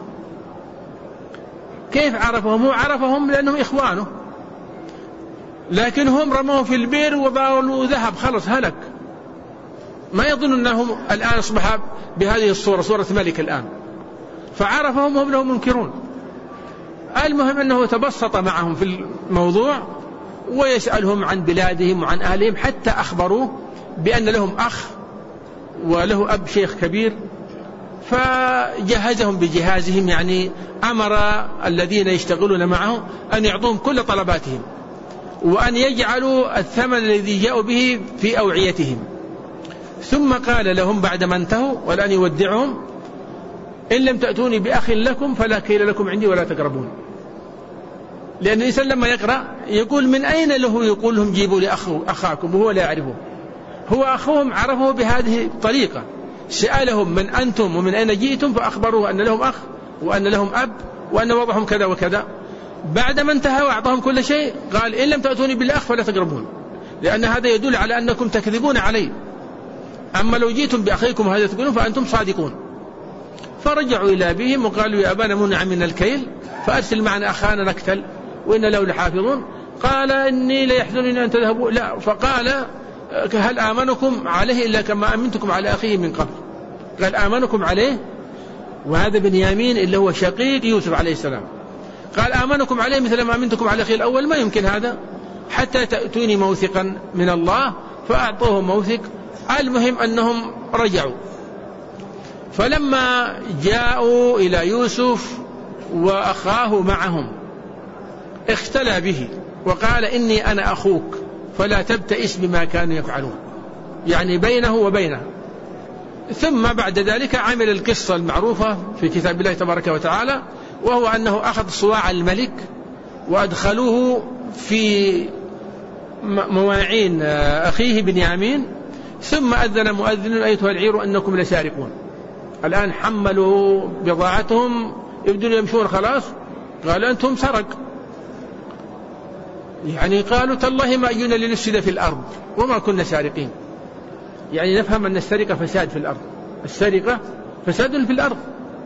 كيف عرفهم؟ هو عرفهم لأنهم إخوانه، لكن هم رموه في البئر وضعوا ذهب، خلص هلك. ما يظن أنهم الآن أصبح بهذه الصورة، صورة ملك الآن. فعرفهم وهم لهم منكرون. المهم أنه تبسط معهم في الموضوع ويسألهم عن بلادهم وعن أهلهم، حتى أخبروه بأن لهم أخ وله أب شيخ كبير، فجهزهم بجهازهم، يعني أمر الذين يشتغلون معه أن يعطوهم كل طلباتهم، وأن يجعلوا الثمن الذي جاءوا به في أوعيتهم. ثم قال لهم بعدما انتهوا والآن يودعهم إن لم تأتوني بأخ لكم فلا كيل لكم عندي ولا تقربون. لأن الإنسان لما يقرأ يقول من أين له يقول لهم جيبوا لي أخاكم وهو لا يعرفه. هو أخوهم عرفه بهذه الطريقة، سألهم من أنتم ومن أين جئتم، فأخبروه أن لهم أخ وأن لهم أب وأن وضعهم كذا وكذا. بعدما انتهى وأعطاهم كل شيء قال إن لم تأتوني بالأخ فلا تقربون، لأن هذا يدل على أنكم تكذبون علي. أما لو جئتم بأخيكم هذا تقولون فأنتم صادقون. فرجعوا إلى أبيهم وقالوا يا أبانا منع من الكيل فأرسل معنا أخانا نكتل وإن له لحافظون. قال إني ليحزنني أن تذهبوا. لا. فقال هل آمنكم عليه إلا كما أمنتكم على أخيه من قبل. قال آمنكم عليه، وهذا بنيامين اللي هو شقيق يوسف عليه السلام. قال آمنكم عليه مثل ما أمنتكم على أخيه الأول، ما يمكن هذا حتى تأتوني موثقا من الله. فأعطوه موثق. المهم أنهم رجعوا. فلما جاءوا إلى يوسف وأخاه معهم اختلى به وقال إني أنا أخوك فلا تبتئس بما كانوا يفعلون، يعني بينه وبينه. ثم بعد ذلك عمل القصة المعروفة في كتاب الله تبارك وتعالى، وهو أنه أخذ صواع الملك وأدخلوه في مواعين أخيه بنيامين، ثم أذن مؤذن أيتها العير أنكم لسارقون. الآن حملوا بضاعتهم يبدون يمشون خلاص، قالوا أنتم سرق. يعني قالوا تالله ما أجينا لنفسد في الأرض وما كنا سارقين. يعني نفهم أن السرقة فساد في الأرض، السرقة فساد في الأرض.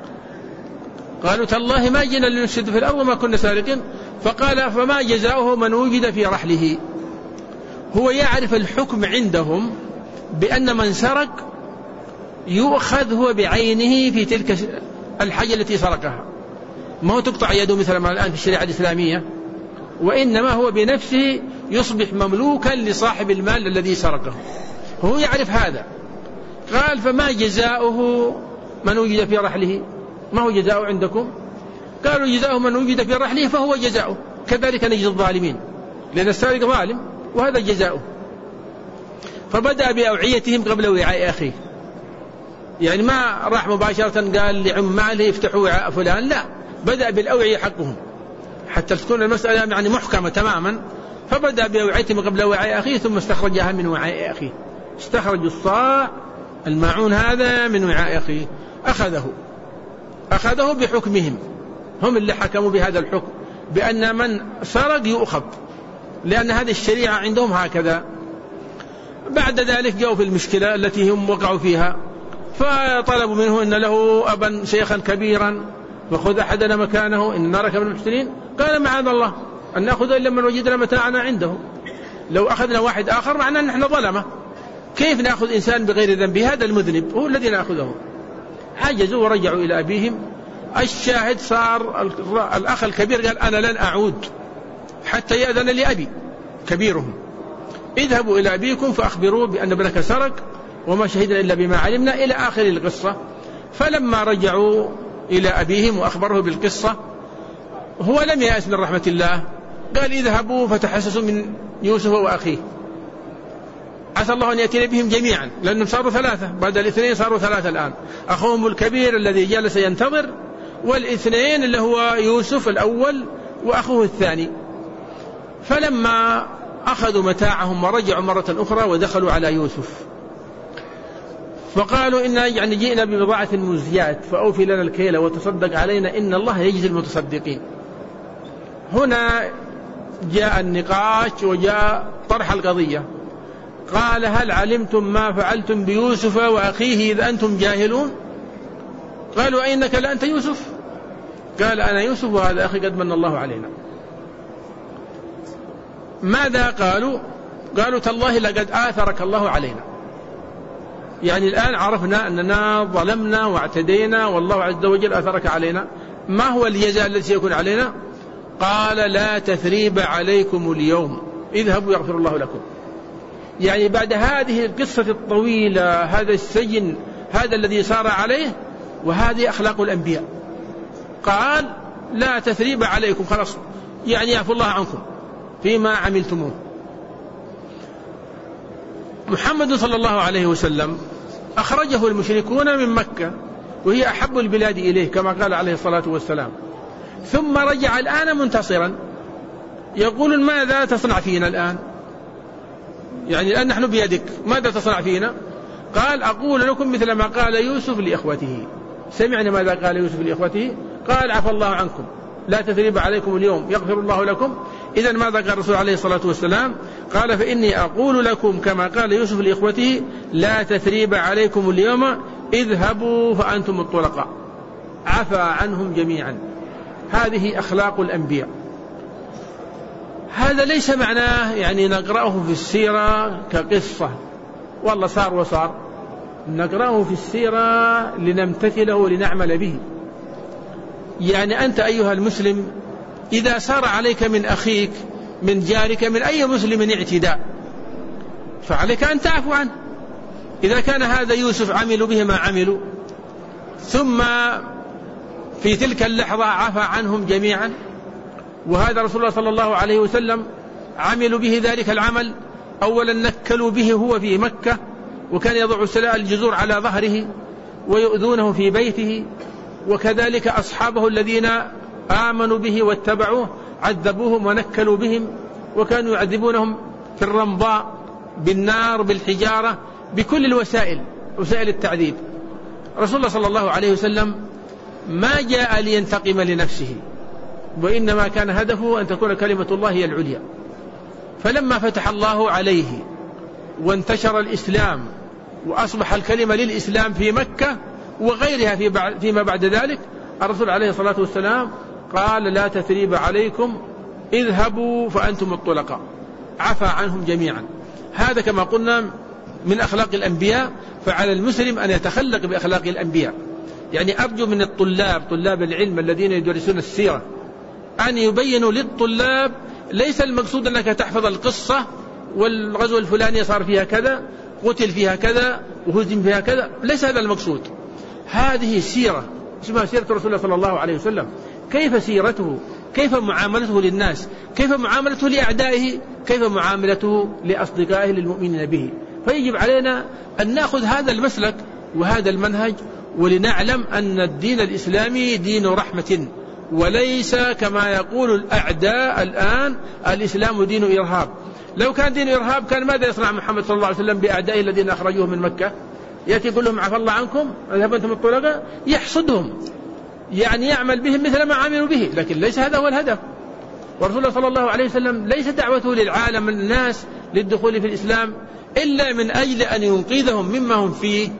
قالوا تالله ما جينا لنفسد في الأرض وما كنا سارقين. فقال فما جزاؤه من وجد في رحله. هو يعرف الحكم عندهم بأن من سرق يؤخذ هو بعينه في تلك الحاجة التي سرقها، ما هو تقطع يده مثل ما الآن في الشريعة الإسلامية، وإنما هو بنفسه يصبح مملوكا لصاحب المال الذي سرقه. هو يعرف هذا. قال فما جزاؤه من وجد في رحله. ما هو جزاؤه عندكم؟ قالوا جزاؤه من وجد في رحله فهو جزاؤه، كذلك نجزي الظالمين، لأن السارق ظالم وهذا جزاؤه. فبدأ بأوعيتهم قبل وعاء أخيه. يعني ما راح مباشرة قال لعماله يفتحوا وعاء فلان، لا، بدأ بالأوعية حقهم حتى تكون المسألة يعني محكمة تماما. فبدأ بأوعيتهم قبل وعاء أخيه ثم استخرجها من وعاء أخيه. استخرج الصاع الماعون هذا من وعاء أخيه، أخذه أخذه بحكمهم، هم اللي حكموا بهذا الحكم بأن من سرق يؤخذ، لأن هذه الشريعة عندهم هكذا. بعد ذلك جاءوا في المشكلة التي هم وقعوا فيها، فطلبوا منه إن له أبا شيخا كبيرا فخذ أحدنا مكانه إن نراك من المحسنين. قال معاذ الله أن نأخذ إلا من وجدنا متاعنا عنده، لو أخذنا واحد آخر معناه أن نحن ظلمة، كيف نأخذ إنسان بغير ذنب؟ هذا المذنب هو الذي نأخذه. عجزوا ورجعوا إلى أبيهم. الشاهد صار الأخ الكبير قال أنا لن أعود حتى يأذن لي أبي كبيرهم. اذهبوا إلى أبيكم فأخبروه بأن ابنك سرق وما شهدنا إلا بما علمنا، إلى آخر القصة. فلما رجعوا إلى أبيهم وأخبروه بالقصة هو لم يأس من رحمة الله، قال اذهبوا فتحسسوا من يوسف وأخيه، عسى الله أن يأتي بهم جميعا، لأنهم صاروا ثلاثة، بعد الاثنين صاروا ثلاثة الآن، أخوهم الكبير الذي جلس ينتظر، والاثنين اللي هو يوسف الأول وأخوه الثاني. فلما أخذوا متاعهم ورجعوا مرة أخرى ودخلوا على يوسف فقالوا إنا يعني جئنا ببضاعة مزجاة فأوفي لنا الكيل وتصدق علينا إن الله يجزي المتصدقين. هنا جاء النقاش وجاء طرح القضية. قال هل علمتم ما فعلتم بيوسف وأخيه إذ أنتم جاهلون؟ قالوا أينك لأنت يوسف؟ قال أنا يوسف وهذا أخي قد من الله علينا. ماذا قالوا؟ قالوا تالله لقد آثرك الله علينا، يعني الآن عرفنا أننا ظلمنا واعتدينا والله عز وجل آثرك علينا. ما هو الجزاء الذي سيكون علينا؟ قال لا تثريب عليكم اليوم اذهبوا يغفر الله لكم. يعني بعد هذه القصة الطويلة، هذا السجن، هذا الذي صار عليه، وهذه أخلاق الأنبياء، قال لا تثريب عليكم، خلاص يعني يعفو الله عنكم فيما عملتموه. محمد صلى الله عليه وسلم أخرجه المشركون من مكة وهي أحب البلاد إليه كما قال عليه الصلاة والسلام، ثم رجع الآن منتصرا. يقول ماذا تصنع فينا الآن؟ يعني الآن نحن بيدك، ماذا تصنع فينا؟ قال أقول لكم مثل ما قال يوسف لإخوته. سمعنا ماذا قال يوسف لإخوته؟ قال عفى الله عنكم لا تثريب عليكم اليوم يغفر الله لكم. إذن ماذا قال الرسول عليه الصلاة والسلام؟ قال فإني أقول لكم كما قال يوسف لإخوته لا تثريب عليكم اليوم اذهبوا فأنتم الطلقاء. عفا عنهم جميعا. هذه أخلاق الأنبياء. هذا ليس معناه يعني نقرأه في السيرة كقصة والله صار وصار، نقرأه في السيرة لنمتثله ولنعمل به. يعني أنت أيها المسلم إذا سار عليك من أخيك من جارك من أي مسلم اعتداء فعليك أن تعفو عنه. إذا كان هذا يوسف عملوا به ما عملوا ثم في تلك اللحظة عفا عنهم جميعا، وهذا رسول الله صلى الله عليه وسلم عملوا به ذلك العمل. أولا نكلوا به هو في مكة، وكان يضع الجزور على ظهره ويؤذونه في بيته، وكذلك أصحابه الذين آمنوا به واتبعوه عذبوهم ونكلوا بهم، وكانوا يعذبونهم في الرمضاء بالنار بالحجارة بكل الوسائل وسائل التعذيب. رسول الله صلى الله عليه وسلم ما جاء لينتقم لنفسه، وإنما كان هدفه أن تكون كلمة الله هي العليا. فلما فتح الله عليه وانتشر الإسلام وأصبح الكلمة للإسلام في مكة وغيرها في بعد فيما بعد ذلك، الرسول عليه الصلاة والسلام قال لا تثريب عليكم اذهبوا فأنتم الطلقاء، عفى عنهم جميعا. هذا كما قلنا من أخلاق الأنبياء، فعلى المسلم أن يتخلق بأخلاق الأنبياء. يعني أرجو من الطلاب طلاب العلم الذين يدرسون السيرة أن يبينوا للطلاب ليس المقصود أنك تحفظ القصة والغزو الفلاني صار فيها كذا قتل فيها كذا وهزم فيها كذا، ليس هذا المقصود. هذه سيرة اسمها سيرة رسول الله صلى الله عليه وسلم، كيف سيرته، كيف معاملته للناس، كيف معاملته لأعدائه، كيف معاملته لأصدقائه للمؤمنين به. فيجب علينا أن نأخذ هذا المسلك وهذا المنهج، ولنعلم أن الدين الإسلامي دين رحمة، وليس كما يقول الأعداء الآن الإسلام دين إرهاب. لو كان دين إرهاب كان ماذا يصنع محمد صلى الله عليه وسلم بأعدائه الذين أخرجوه من مكة؟ يأتي يقول لهم عفى الله عنكم اذهبوا أنتم الطلقاء، يحصدهم، يعني يعمل بهم مثل ما عملوا به، لكن ليس هذا هو الهدف. ورسول الله صلى الله عليه وسلم ليس دعوته للعالم الناس للدخول في الإسلام إلا من أجل أن ينقذهم مما هم فيه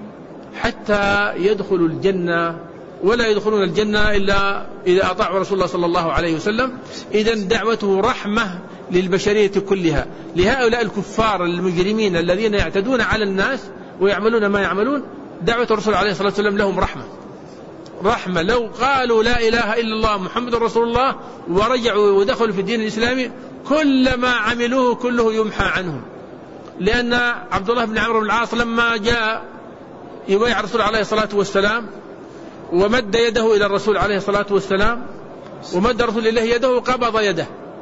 حتى يدخلوا الجنة، ولا يدخلون الجنة إلا إذا أطاعوا رسول الله صلى الله عليه وسلم. إذن دعوته رحمة للبشرية كلها. لهؤلاء الكفار المجرمين الذين يعتدون على الناس ويعملون ما يعملون، دعوة الرسول عليه الصلاة والسلام لهم رحمة رحمة. لو قالوا لا إله إلا الله محمد رسول الله ورجعوا ودخلوا في الدين الإسلامي كل ما عملوه كله يمحى عنهم. لأن عبد الله بن عمرو بن العاص لما جاء يبايع الرسول عليه الصلاة والسلام ومد يده إلى الرسول عليه الصلاة والسلام، ومد رسول الله يده وقبض يده،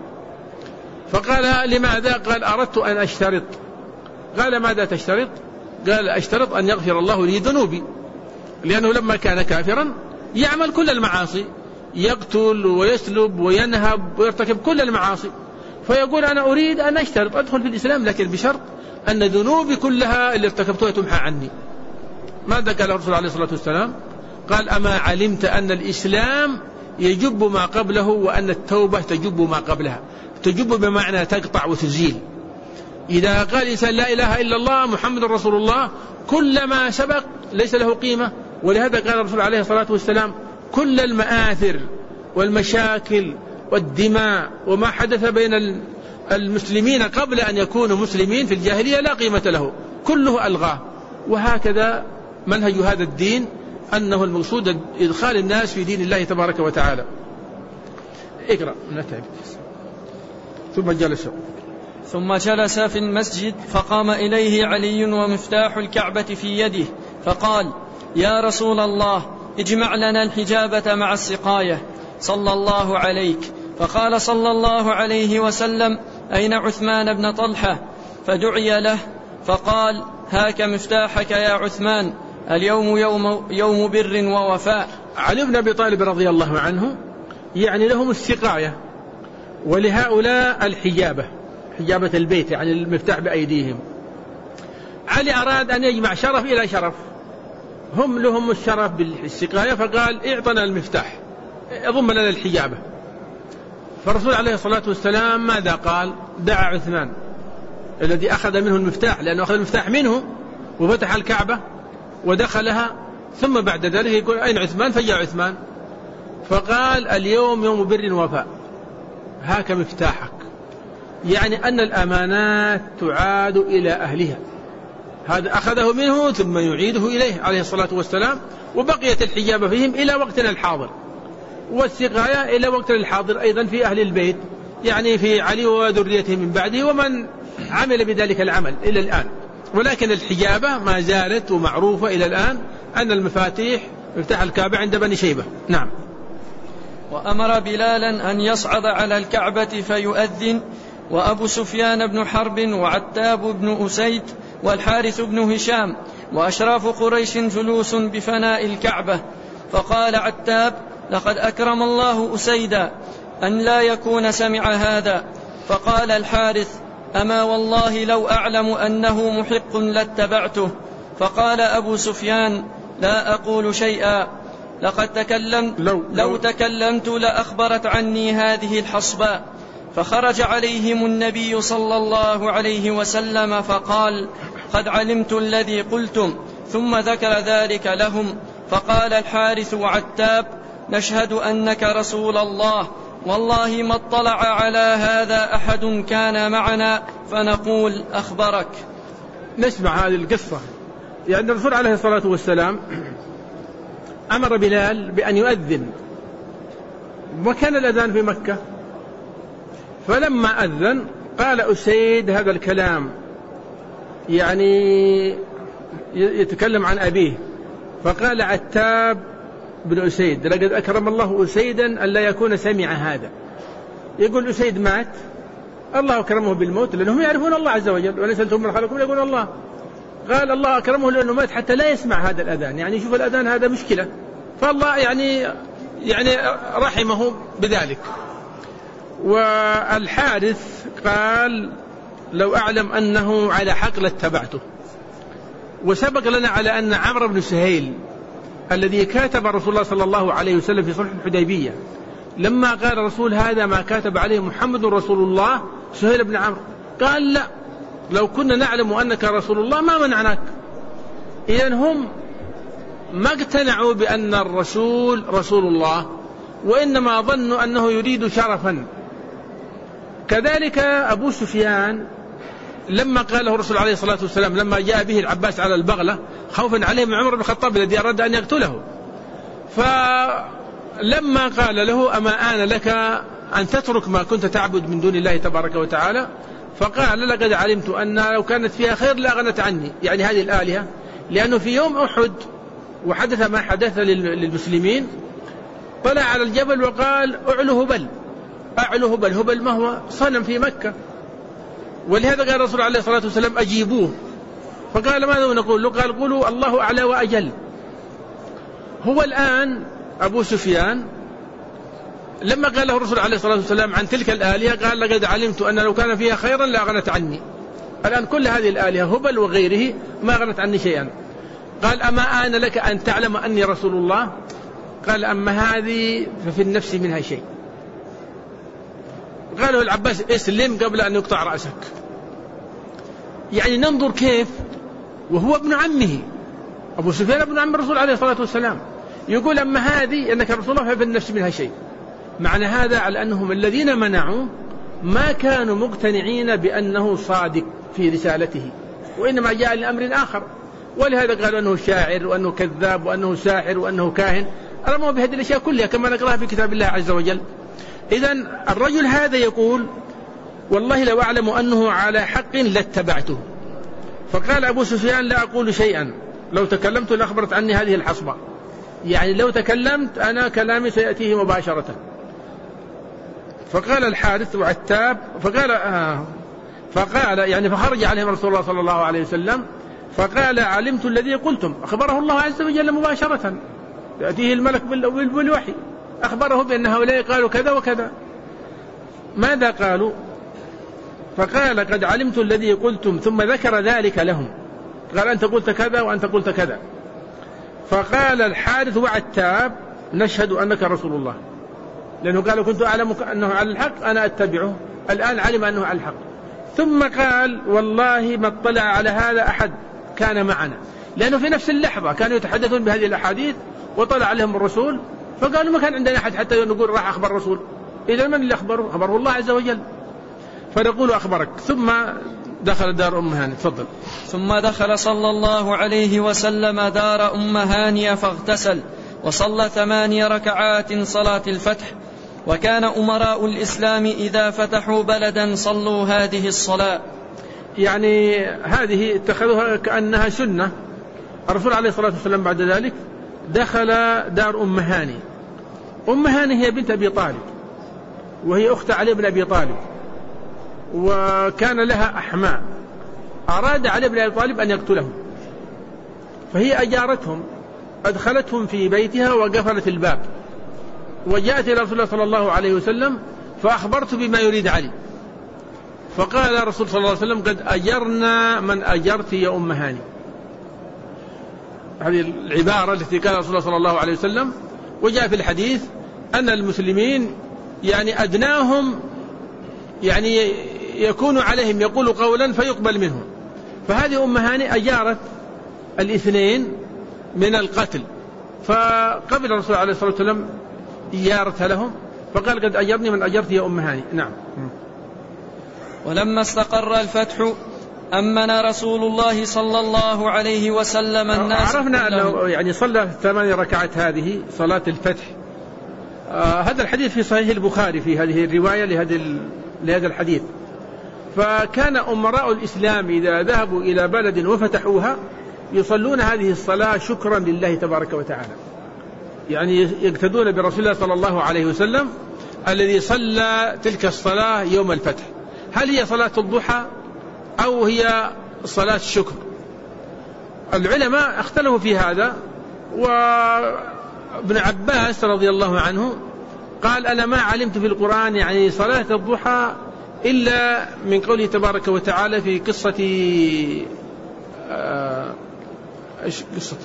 فقال لماذا؟ قال أردت أن أشترط. قال ماذا تشترط؟ قال أشترط أن يغفر الله لي ذنوبي، لأنه لما كان كافرا يعمل كل المعاصي، يقتل ويسلب وينهب ويرتكب كل المعاصي، فيقول أنا أريد أن أشترط أدخل في الإسلام لكن بشرط أن ذنوبي كلها اللي ارتكبتها تمحى عني. ماذا قال الرسول عليه الصلاة والسلام؟ قال أما علمت أن الإسلام يجب ما قبله وأن التوبة تجب ما قبلها. تجب بمعنى تقطع وتزيل. إذا قال الإنسان لا إله إلا الله محمد رسول الله كل ما سبق ليس له قيمة. ولهذا قال الرسول عليه الصلاة والسلام كل المآثر والمشاكل والدماء وما حدث بين المسلمين قبل أن يكونوا مسلمين في الجاهلية لا قيمة له، كله ألغاه. وهكذا منهج هذا الدين أنه المقصود إدخال الناس في دين الله تبارك وتعالى. اقرأ نتعب. ثم جلس ثم جلس في المسجد فقام إليه علي ومفتاح الكعبة في يده فقال يا رسول الله اجمع لنا الحجابة مع السقاية صلى الله عليك. فقال صلى الله عليه وسلم أين عثمان بن طلحة؟ فدعي له فقال هاك مفتاحك يا عثمان، اليوم يوم, يوم بر ووفاء. علي بن أبي طالب رضي الله عنه يعني لهم السقاية، ولهؤلاء الحجابة، حجابة البيت يعني المفتاح بأيديهم. علي أراد أن يجمع شرف إلى شرف، هم لهم الشرف بالسقاية، فقال اعطنا المفتاح اضم لنا الحجابة. فالرسول عليه الصلاة والسلام ماذا قال؟ دعا عثمان الذي أخذ منه المفتاح، لأنه أخذ المفتاح منه وفتح الكعبة ودخلها، ثم بعد ذلك يقول أين عثمان؟ فجاء عثمان فقال اليوم يوم بر وفاء، هاك مفتاحك، يعني أن الأمانات تعاد إلى أهلها. هذا أخذه منه ثم يعيده إليه عليه الصلاة والسلام. وبقيت الحجابة فيهم إلى وقتنا الحاضر، والسقاية إلى وقتنا الحاضر أيضا في أهل البيت، يعني في علي وذريته من بعده ومن عمل بذلك العمل إلى الآن. ولكن الحجابة ما زالت ومعروفة إلى الآن، أن المفاتيح مفتاح الكعبة عند بني شيبة. نعم. وأمر بلالا أن يصعد على الكعبة فيؤذن، وأبو سفيان بن حرب وعتاب بن أسيد والحارث بن هشام وأشراف قريش جلوس بفناء الكعبة. فقال عتاب: لقد أكرم الله أسيدا أن لا يكون سمع هذا. فقال الحارث: أما والله لو أعلم أنه محق لاتبعته. فقال أبو سفيان: لا أقول شيئا، لقد تكلمت لو, لو تكلمت لأخبرت عني هذه الحصباء. فخرج عليهم النبي صلى الله عليه وسلم فقال: قد علمت الذي قلتم، ثم ذكر ذلك لهم. فقال الحارث وعتاب: نشهد أنك رسول الله، والله ما اطلع على هذا أحد كان معنا، فنقول أخبرك. نسمع هذه القصة. يعني الرسول عليه الصلاة والسلام أمر بلال بأن يؤذن، وكان الأذان في مكة. فلما أذن قال أسيد هذا الكلام، يعني يتكلم عن أبيه. فقال عتاب بن أسيد: لقد أكرم الله أسيدا أن لا يكون سمع هذا. يقول أسيد مات، الله أكرمه بالموت لأنهم يعرفون الله عز وجل، وليس أنتم من خلقكم يقول الله. قال الله أكرمه لأنه مات حتى لا يسمع هذا الأذان، يعني شوف الأذان هذا مشكلة، فالله يعني يعني رحمه بذلك. والحارث قال: لو أعلم أنه على حق لاتبعته. وسبق لنا على أن عمرو بن سهيل الذي كاتب رسول الله صلى الله عليه وسلم في صلح الحديبية، لما قال الرسول هذا ما كاتب عليه محمد رسول الله، سهيل بن عمرو قال: لا، لو كنا نعلم أنك رسول الله ما منعناك. إذن هم ما اقتنعوا بأن الرسول رسول الله، وإنما ظنوا أنه يريد شرفا. كذلك أبو سفيان لما قاله الرسول عليه الصلاة والسلام لما جاء به العباس على البغلة خوفا عليه من عمر بن الخطاب الذي أراد أن يقتله، فلما قال له: أما آن لك أن تترك ما كنت تعبد من دون الله تبارك وتعالى؟ فقال: لقد علمت أن لو كانت فيها خير لأغنت عني، يعني هذه الآلهة. لأنه في يوم أحد وحدث ما حدث للمسلمين، طلع على الجبل وقال: أعلو هبل. أعلو هبل، هبل ما هو صنم في مكة، ولهذا قال الرسول عليه الصلاة والسلام: أجيبوه. فقال: ماذا نقول له؟ قال: قولوا الله أعلى وأجل. هو الآن أبو سفيان لما قال له الرسول عليه الصلاة والسلام عن تلك الآلهة قال: لقد علمت أن لو كان فيها خيرا لأغنت عني. الآن كل هذه الآلهة هبل وغيره ما أغنت عني شيئا. قال: أما آن لك أن تعلم أني رسول الله؟ قال: أما هذه ففي النفس منها شيء. قاله العباس: اسلم قبل أن يقطع رأسك. يعني ننظر كيف وهو ابن عمه، أبو سفيان ابن عم الرسول عليه الصلاة والسلام، يقول: أما هذه أنك رسول الله ففي النفس منها شيء. معنى هذا على أنهم الذين منعوا ما كانوا مقتنعين بأنه صادق في رسالته، وإنما جاء لأمر آخر. ولهذا قالوا أنه شاعر وأنه كذاب وأنه ساحر وأنه كاهن، رموا بهذه الأشياء كلها كما نقرأها في كتاب الله عز وجل. إذن الرجل هذا يقول: والله لو أعلم أنه على حق لاتبعته. فقال أبو سفيان: لا أقول شيئا، لو تكلمت لأخبرت عني هذه الحصبة. يعني لو تكلمت أنا كلامي سيأتيه مباشرة. فقال الحارث وعتاب فقال آه فقال يعني فخرج عليهم رسول الله صلى الله عليه وسلم فقال: علمت الذي قلتم. أخبره الله عز وجل مباشرة، يأتيه الملك بالوحي، أخبره بأن هؤلاء قالوا كذا وكذا. ماذا قالوا؟ فقال: قد علمت الذي قلتم، ثم ذكر ذلك لهم، قال: أنت قلت كذا وأنت قلت كذا. فقال الحارث وعتاب: نشهد أنك رسول الله، لأنه قالوا: كنت أعلم أنه على الحق أنا أتبعه، الآن علم أنه على الحق. ثم قال: والله ما اطلع على هذا أحد كان معنا، لأنه في نفس اللحظة كانوا يتحدثون بهذه الأحاديث وطلع عليهم الرسول فقالوا ما كان عندنا أحد حتى نقول راح أخبر الرسول. إذا من اللي أخبره؟ أخبره الله عز وجل، فنقول أخبرك. ثم دخل دار أم هاني. تفضل. ثم دخل صلى الله عليه وسلم دار أم هانية فاغتسل وصلى ثماني ركعات صلاة الفتح. وكان أمراء الإسلام إذا فتحوا بلدا صلوا هذه الصلاة. يعني هذه اتخذوها كأنها سنة. الرسول عليه الصلاة والسلام بعد ذلك دخل دار أم هاني. أم هاني هي بنت أبي طالب، وهي أخت علي بن أبي طالب، وكان لها أحماء. أراد علي بن أبي طالب أن يقتلهم، فهي أجارتهم، أدخلتهم في بيتها وقفلت الباب، وجاءت إلى رسول الله صلى الله عليه وسلم فأخبرته بما يريد علي. فقال الرسول صلى الله عليه وسلم: قد أجرنا من أجرت يا أم هاني. هذه العبارة التي قال رسول الله صلى الله عليه وسلم. وجاء في الحديث أن المسلمين يعني أدناهم يعني يكون عليهم يقول قولا فيقبل منهم. فهذه أم هاني أجارت الاثنين من القتل، فقبل الرسول عليه الصلاة والسلام إجارتها لهم، فقال: قد أجرني من أجرت يا أم هاني. نعم. ولما استقر الفتح أمن رسول الله صلى الله عليه وسلم الناس. عرفنا أنه يعني صلى ثمان ركعات هذه صلاة الفتح. آه هذا الحديث في صحيح البخاري في هذه الرواية لهذا لهذا الحديث. فكان أمراء الإسلام إذا ذهبوا إلى بلد وفتحوها يصلون هذه الصلاة شكرا لله تبارك وتعالى، يعني يقتدون برسول الله صلى الله عليه وسلم الذي صلى تلك الصلاة يوم الفتح. هل هي صلاة الضحى أو هي صلاة الشكر؟ العلماء اختلفوا في هذا. وابن عباس رضي الله عنه قال: أنا ما علمت في القرآن يعني صلاة الضحى إلا من قوله تبارك وتعالى في قصة آه إيش قصة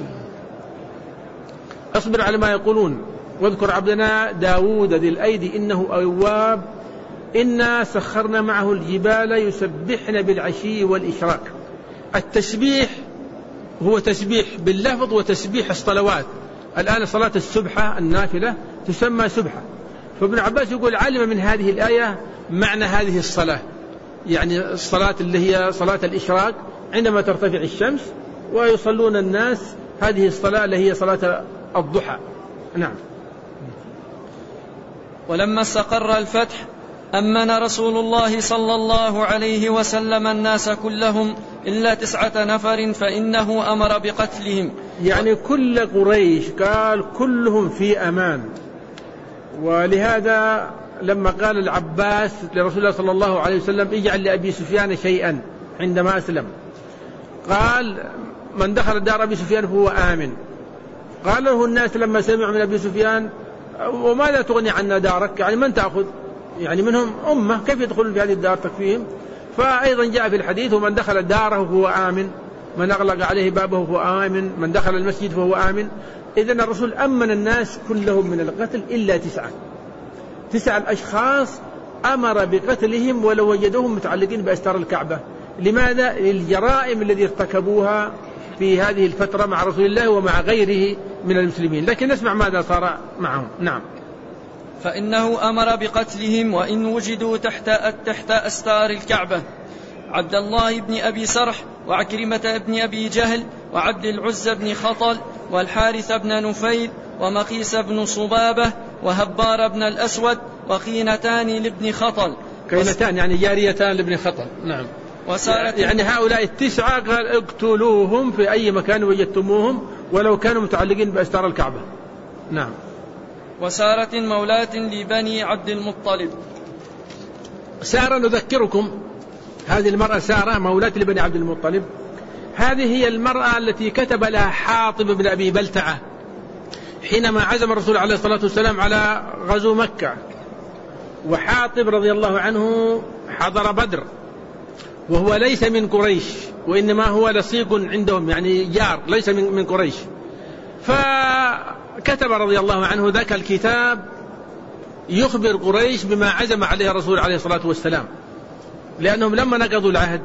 أصبر على ما يقولون واذكر عبدنا داود ذي الأيدي إنه أواب إنا سخرنا معه الجبال يسبحن بالعشي والإشراق. التسبيح هو تسبيح باللفظ وتسبيح الصلوات. الآن صلاة السبحة النافلة تسمى سبحة. فابن عباس يقول علم من هذه الآية معنى هذه الصلاة، يعني الصلاة اللي هي صلاة الإشراق عندما ترتفع الشمس، ويصلون الناس هذه الصلاة اللي هي صلاة الضحى. نعم. ولما استقر الفتح أمن رسول الله صلى الله عليه وسلم الناس كلهم إلا تسعة نفر فإنه أمر بقتلهم. يعني كل قريش قال كلهم في أمان. ولهذا لما قال العباس لرسول الله صلى الله عليه وسلم: اجعل لأبي سفيان شيئا عندما أسلم، قال: من دخل دار أبي سفيان فهو آمن. قال له الناس لما سمعوا من أبي سفيان: وماذا تغني عنا دارك؟ يعني من تأخذ؟ يعني منهم أمة، كيف يدخلون في هذه الدار تكفيهم؟ فأيضا جاء في الحديث: ومن دخل داره فهو آمن، من أغلق عليه بابه فهو آمن، من دخل المسجد فهو آمن. إذن الرسول أمن الناس كلهم من القتل إلا تسعة تسعة الأشخاص أمر بقتلهم ولو وجدوهم متعلقين بأستار الكعبة. لماذا؟ للجرائم التي ارتكبوها في هذه الفترة مع رسول الله ومع غيره من المسلمين. لكن نسمع ماذا صار معهم. نعم. فإنه أمر بقتلهم وإن وجدوا تحت تحت أستار الكعبة: عبد الله بن أبي سرح، وعكرمة بن أبي جهل، وعبد العزى بن خطل، والحارث بن نفيل، ومقيس بن صبابة، وهبار بن الأسود، وخينتان لابن خطل. خينتان يعني جاريتان لابن خطل. نعم. وسارت يعني هؤلاء التسعة قال: اقتلوهم في أي مكان وجدتموهم ولو كانوا متعلقين بأستار الكعبة. نعم. وسارة مولاة لبني عبد المطلب. سارة نذكركم، هذه المرأة سارة مولاة لبني عبد المطلب. هذه هي المرأة التي كتب لها حاطب بن أبي بلتعة حينما عزم الرسول عليه الصلاة والسلام على غزو مكة. وحاطب رضي الله عنه حضر بدر، وهو ليس من قريش، وإنما هو لصيق عندهم يعني جار، ليس من قريش. فكتب رضي الله عنه ذاك الكتاب يخبر قريش بما عزم عليه الرسول عليه الصلاة والسلام، لأنهم لما نقضوا العهد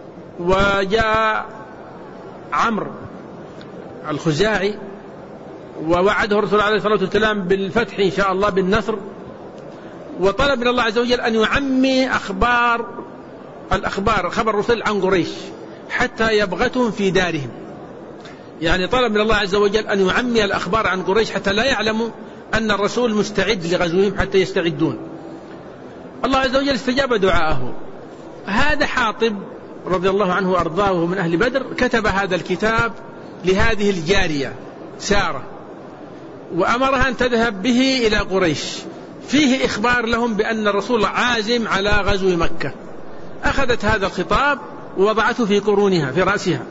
وجاء عمرو الخزاعي ووعده الرسول عليه الصلاة والسلام بالفتح إن شاء الله بالنصر، وطلب من الله عز وجل أن يعمي أخبار الأخبار خبر الرسل عن قريش حتى يبغتهم في دارهم. يعني طلب من الله عز وجل أن يعمي الأخبار عن قريش حتى لا يعلموا أن الرسول مستعد لغزوهم حتى يستعدون. الله عز وجل استجاب دعاءه. هذا حاطب رضي الله عنه وأرضاه من أهل بدر كتب هذا الكتاب لهذه الجارية سارة، وأمرها أن تذهب به إلى قريش، فيه إخبار لهم بأن الرسول عازم على غزو مكة. أخذت هذا الخطاب ووضعته في قرونها في رأسها.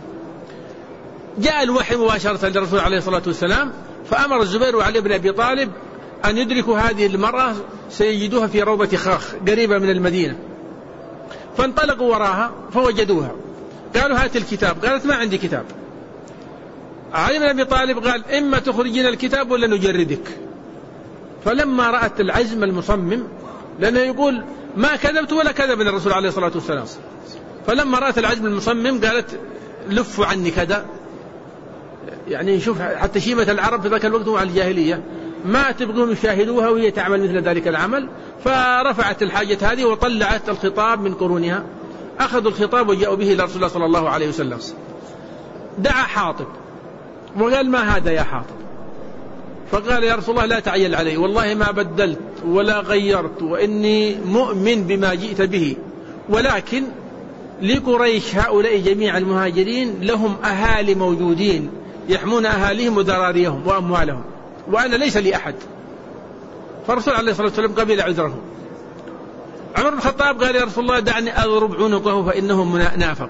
جاء الوحي مباشرة للرسول عليه الصلاة والسلام، فأمر الزبير وعلي بن أبي طالب أن يدركوا هذه المرأة، سيجدوها في روضة خاخ قريبة من المدينة. فانطلقوا وراها فوجدوها، قالوا هات الكتاب، قالت ما عندي كتاب. علي بن أبي طالب قال إما تخرجين الكتاب ولا نجردك. فلما رأت العزم المصمم، لأنه يقول ما كذبت ولا كذب الرسول عليه الصلاة والسلام، فلما رأت العزم المصمم قالت لفوا عني كذا. يعني نشوف حتى شيمة العرب في ذاك الوقت على الجاهلية ما تبغون يشاهدوها وهي تعمل مثل ذلك العمل، فرفعت الحاجة هذه وطلعت الخطاب من قرونها. أخذوا الخطاب وجاءوا به إلى رسول الله صلى الله عليه وسلم. دعا حاطب وقال ما هذا يا حاطب؟ فقال يا رسول الله لا تعجل علي، والله ما بدلت ولا غيرت، وإني مؤمن بما جئت به، ولكن لقريش هؤلاء جميع المهاجرين لهم أهالي موجودين يحمون أهاليهم وذراريهم وأموالهم، وأنا ليس لي أحد. فالرسول عليه الصلاة والسلام قبل عذره. عمر بن الخطاب قال يا رسول الله دعني أضرب عنقه فإنه منافق.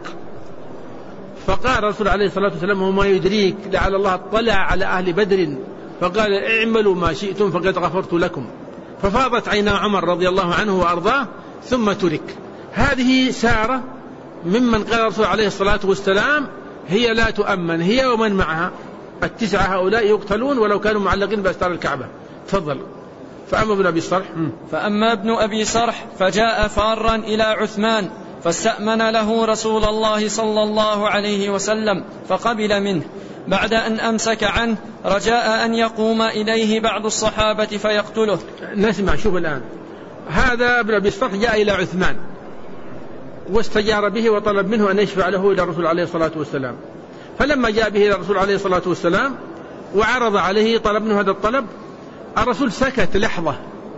فقال الرسول عليه الصلاة والسلام وما يدريك لعل الله اطلع على أهل بدر فقال اعملوا ما شئتم فقد غفرت لكم. ففاضت عينا عمر رضي الله عنه وأرضاه ثم ترك. هذه سارة ممن قال الرسول عليه الصلاة والسلام هي لا تؤمن، هي ومن معها التسعة هؤلاء يقتلون ولو كانوا معلقين بأستار الكعبة. تفضل. فأما ابن أبي صرح فأما ابن أبي صرح فجاء فارا إلى عثمان فاستأمن له رسول الله صلى الله عليه وسلم فقبل منه، بعد أن أمسك عنه رجاء أن يقوم إليه بعض الصحابة فيقتله. نسمع. شوف الآن، هذا ابن أبي صرح جاء إلى عثمان واستجار به وطلب منه أن يشفع له إلى الرسول عليه الصلاة والسلام. فلما جاء به إلى الرسول عليه الصلاة والسلام وعرض عليه طلب منه هذا الطلب، الرسول سكت لحظة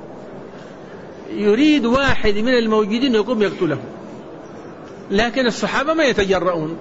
يريد واحد من الموجودين يقوم يقتله، لكن الصحابة ما يتجرؤون.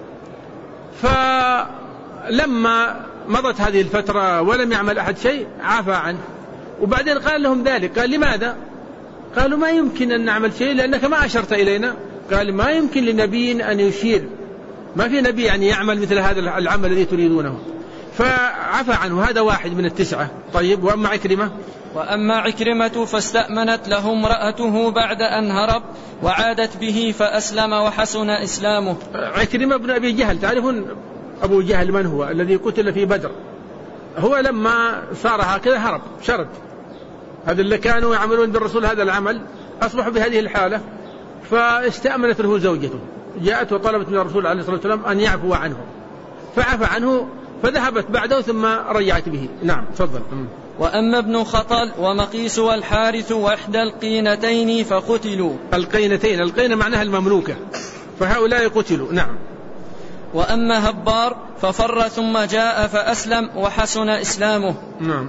فلما مضت هذه الفترة ولم يعمل أحد شيء عفى عنه، وبعدين قال لهم ذلك. قال لماذا؟ قالوا ما يمكن أن نعمل شيء لأنك ما أشرت إلينا. قال ما يمكن لنبي أن يشير، ما في نبي يعني يعمل مثل هذا العمل الذي تريدونه. فعفى عنه. هذا واحد من التسعة. طيب. وأما عكرمة وأما عكرمة فاستأمنت له امرأته بعد أن هرب وعادت به فأسلم وحسن إسلامه. عكرمة بن أبي جهل، تعرفون أبو جهل من هو؟ الذي قتل في بدر. هو لما صار هكذا هرب شرد. هذا اللي كانوا يعملون بالرسول هذا العمل أصبحوا بهذه الحالة. فاستأمنت له زوجته، جاءت وطلبت من الرسول عليه الصلاة والسلام أن يعفو عنه، فعفى عنه فذهبت بعده ثم رجعت به. نعم. تفضل. وأما ابن خطل ومقيس والحارث وإحدى القينتين فقتلوا. القينتين، القينة معناها المملوكة، فهؤلاء قتلوا. نعم. وأما هبار ففر ثم جاء فأسلم وحسن إسلامه. نعم.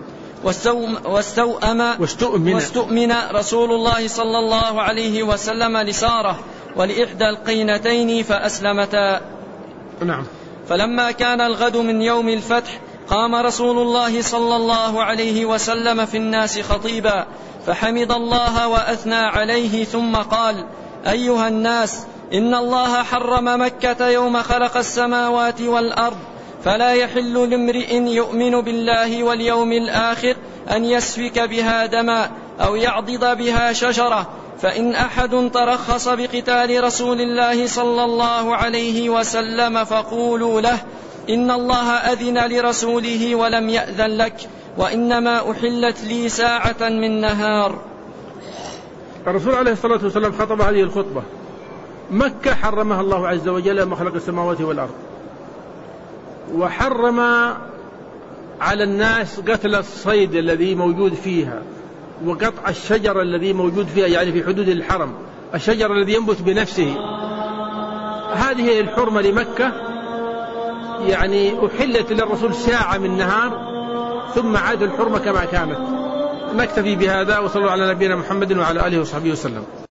واستؤمن واستؤمن, واستؤمن رسول الله صلى الله عليه وسلم لسارة ولإحدى القينتين فأسلمتا. نعم. فلما كان الغد من يوم الفتح قام رسول الله صلى الله عليه وسلم في الناس خطيبا فحمد الله وأثنى عليه ثم قال: أيها الناس، إن الله حرم مكة يوم خلق السماوات والأرض، فلا يحل لامرئ يؤمن بالله واليوم الآخر أن يسفك بها دما أو يعضد بها شجرة، فإن أحد ترخص بقتال رسول الله صلى الله عليه وسلم فقولوا له: إن الله أذن لرسوله ولم يأذن لك، وإنما أحلت لي ساعة من نهار. الرسول عليه الصلاة والسلام خطب هذه الخطبة. مكة حرمها الله عز وجل لما خلق السماوات والأرض، وحرم على الناس قتل الصيد الذي موجود فيها وقطع الشجر الذي موجود فيها، يعني في حدود الحرم الشجر الذي ينبت بنفسه. هذه الحرمة لمكة، يعني أحلت للرسول ساعة من نهار ثم عاد الحرمة كما كانت. نكتفي بهذا، وصلوا على نبينا محمد وعلى آله وصحبه وسلم.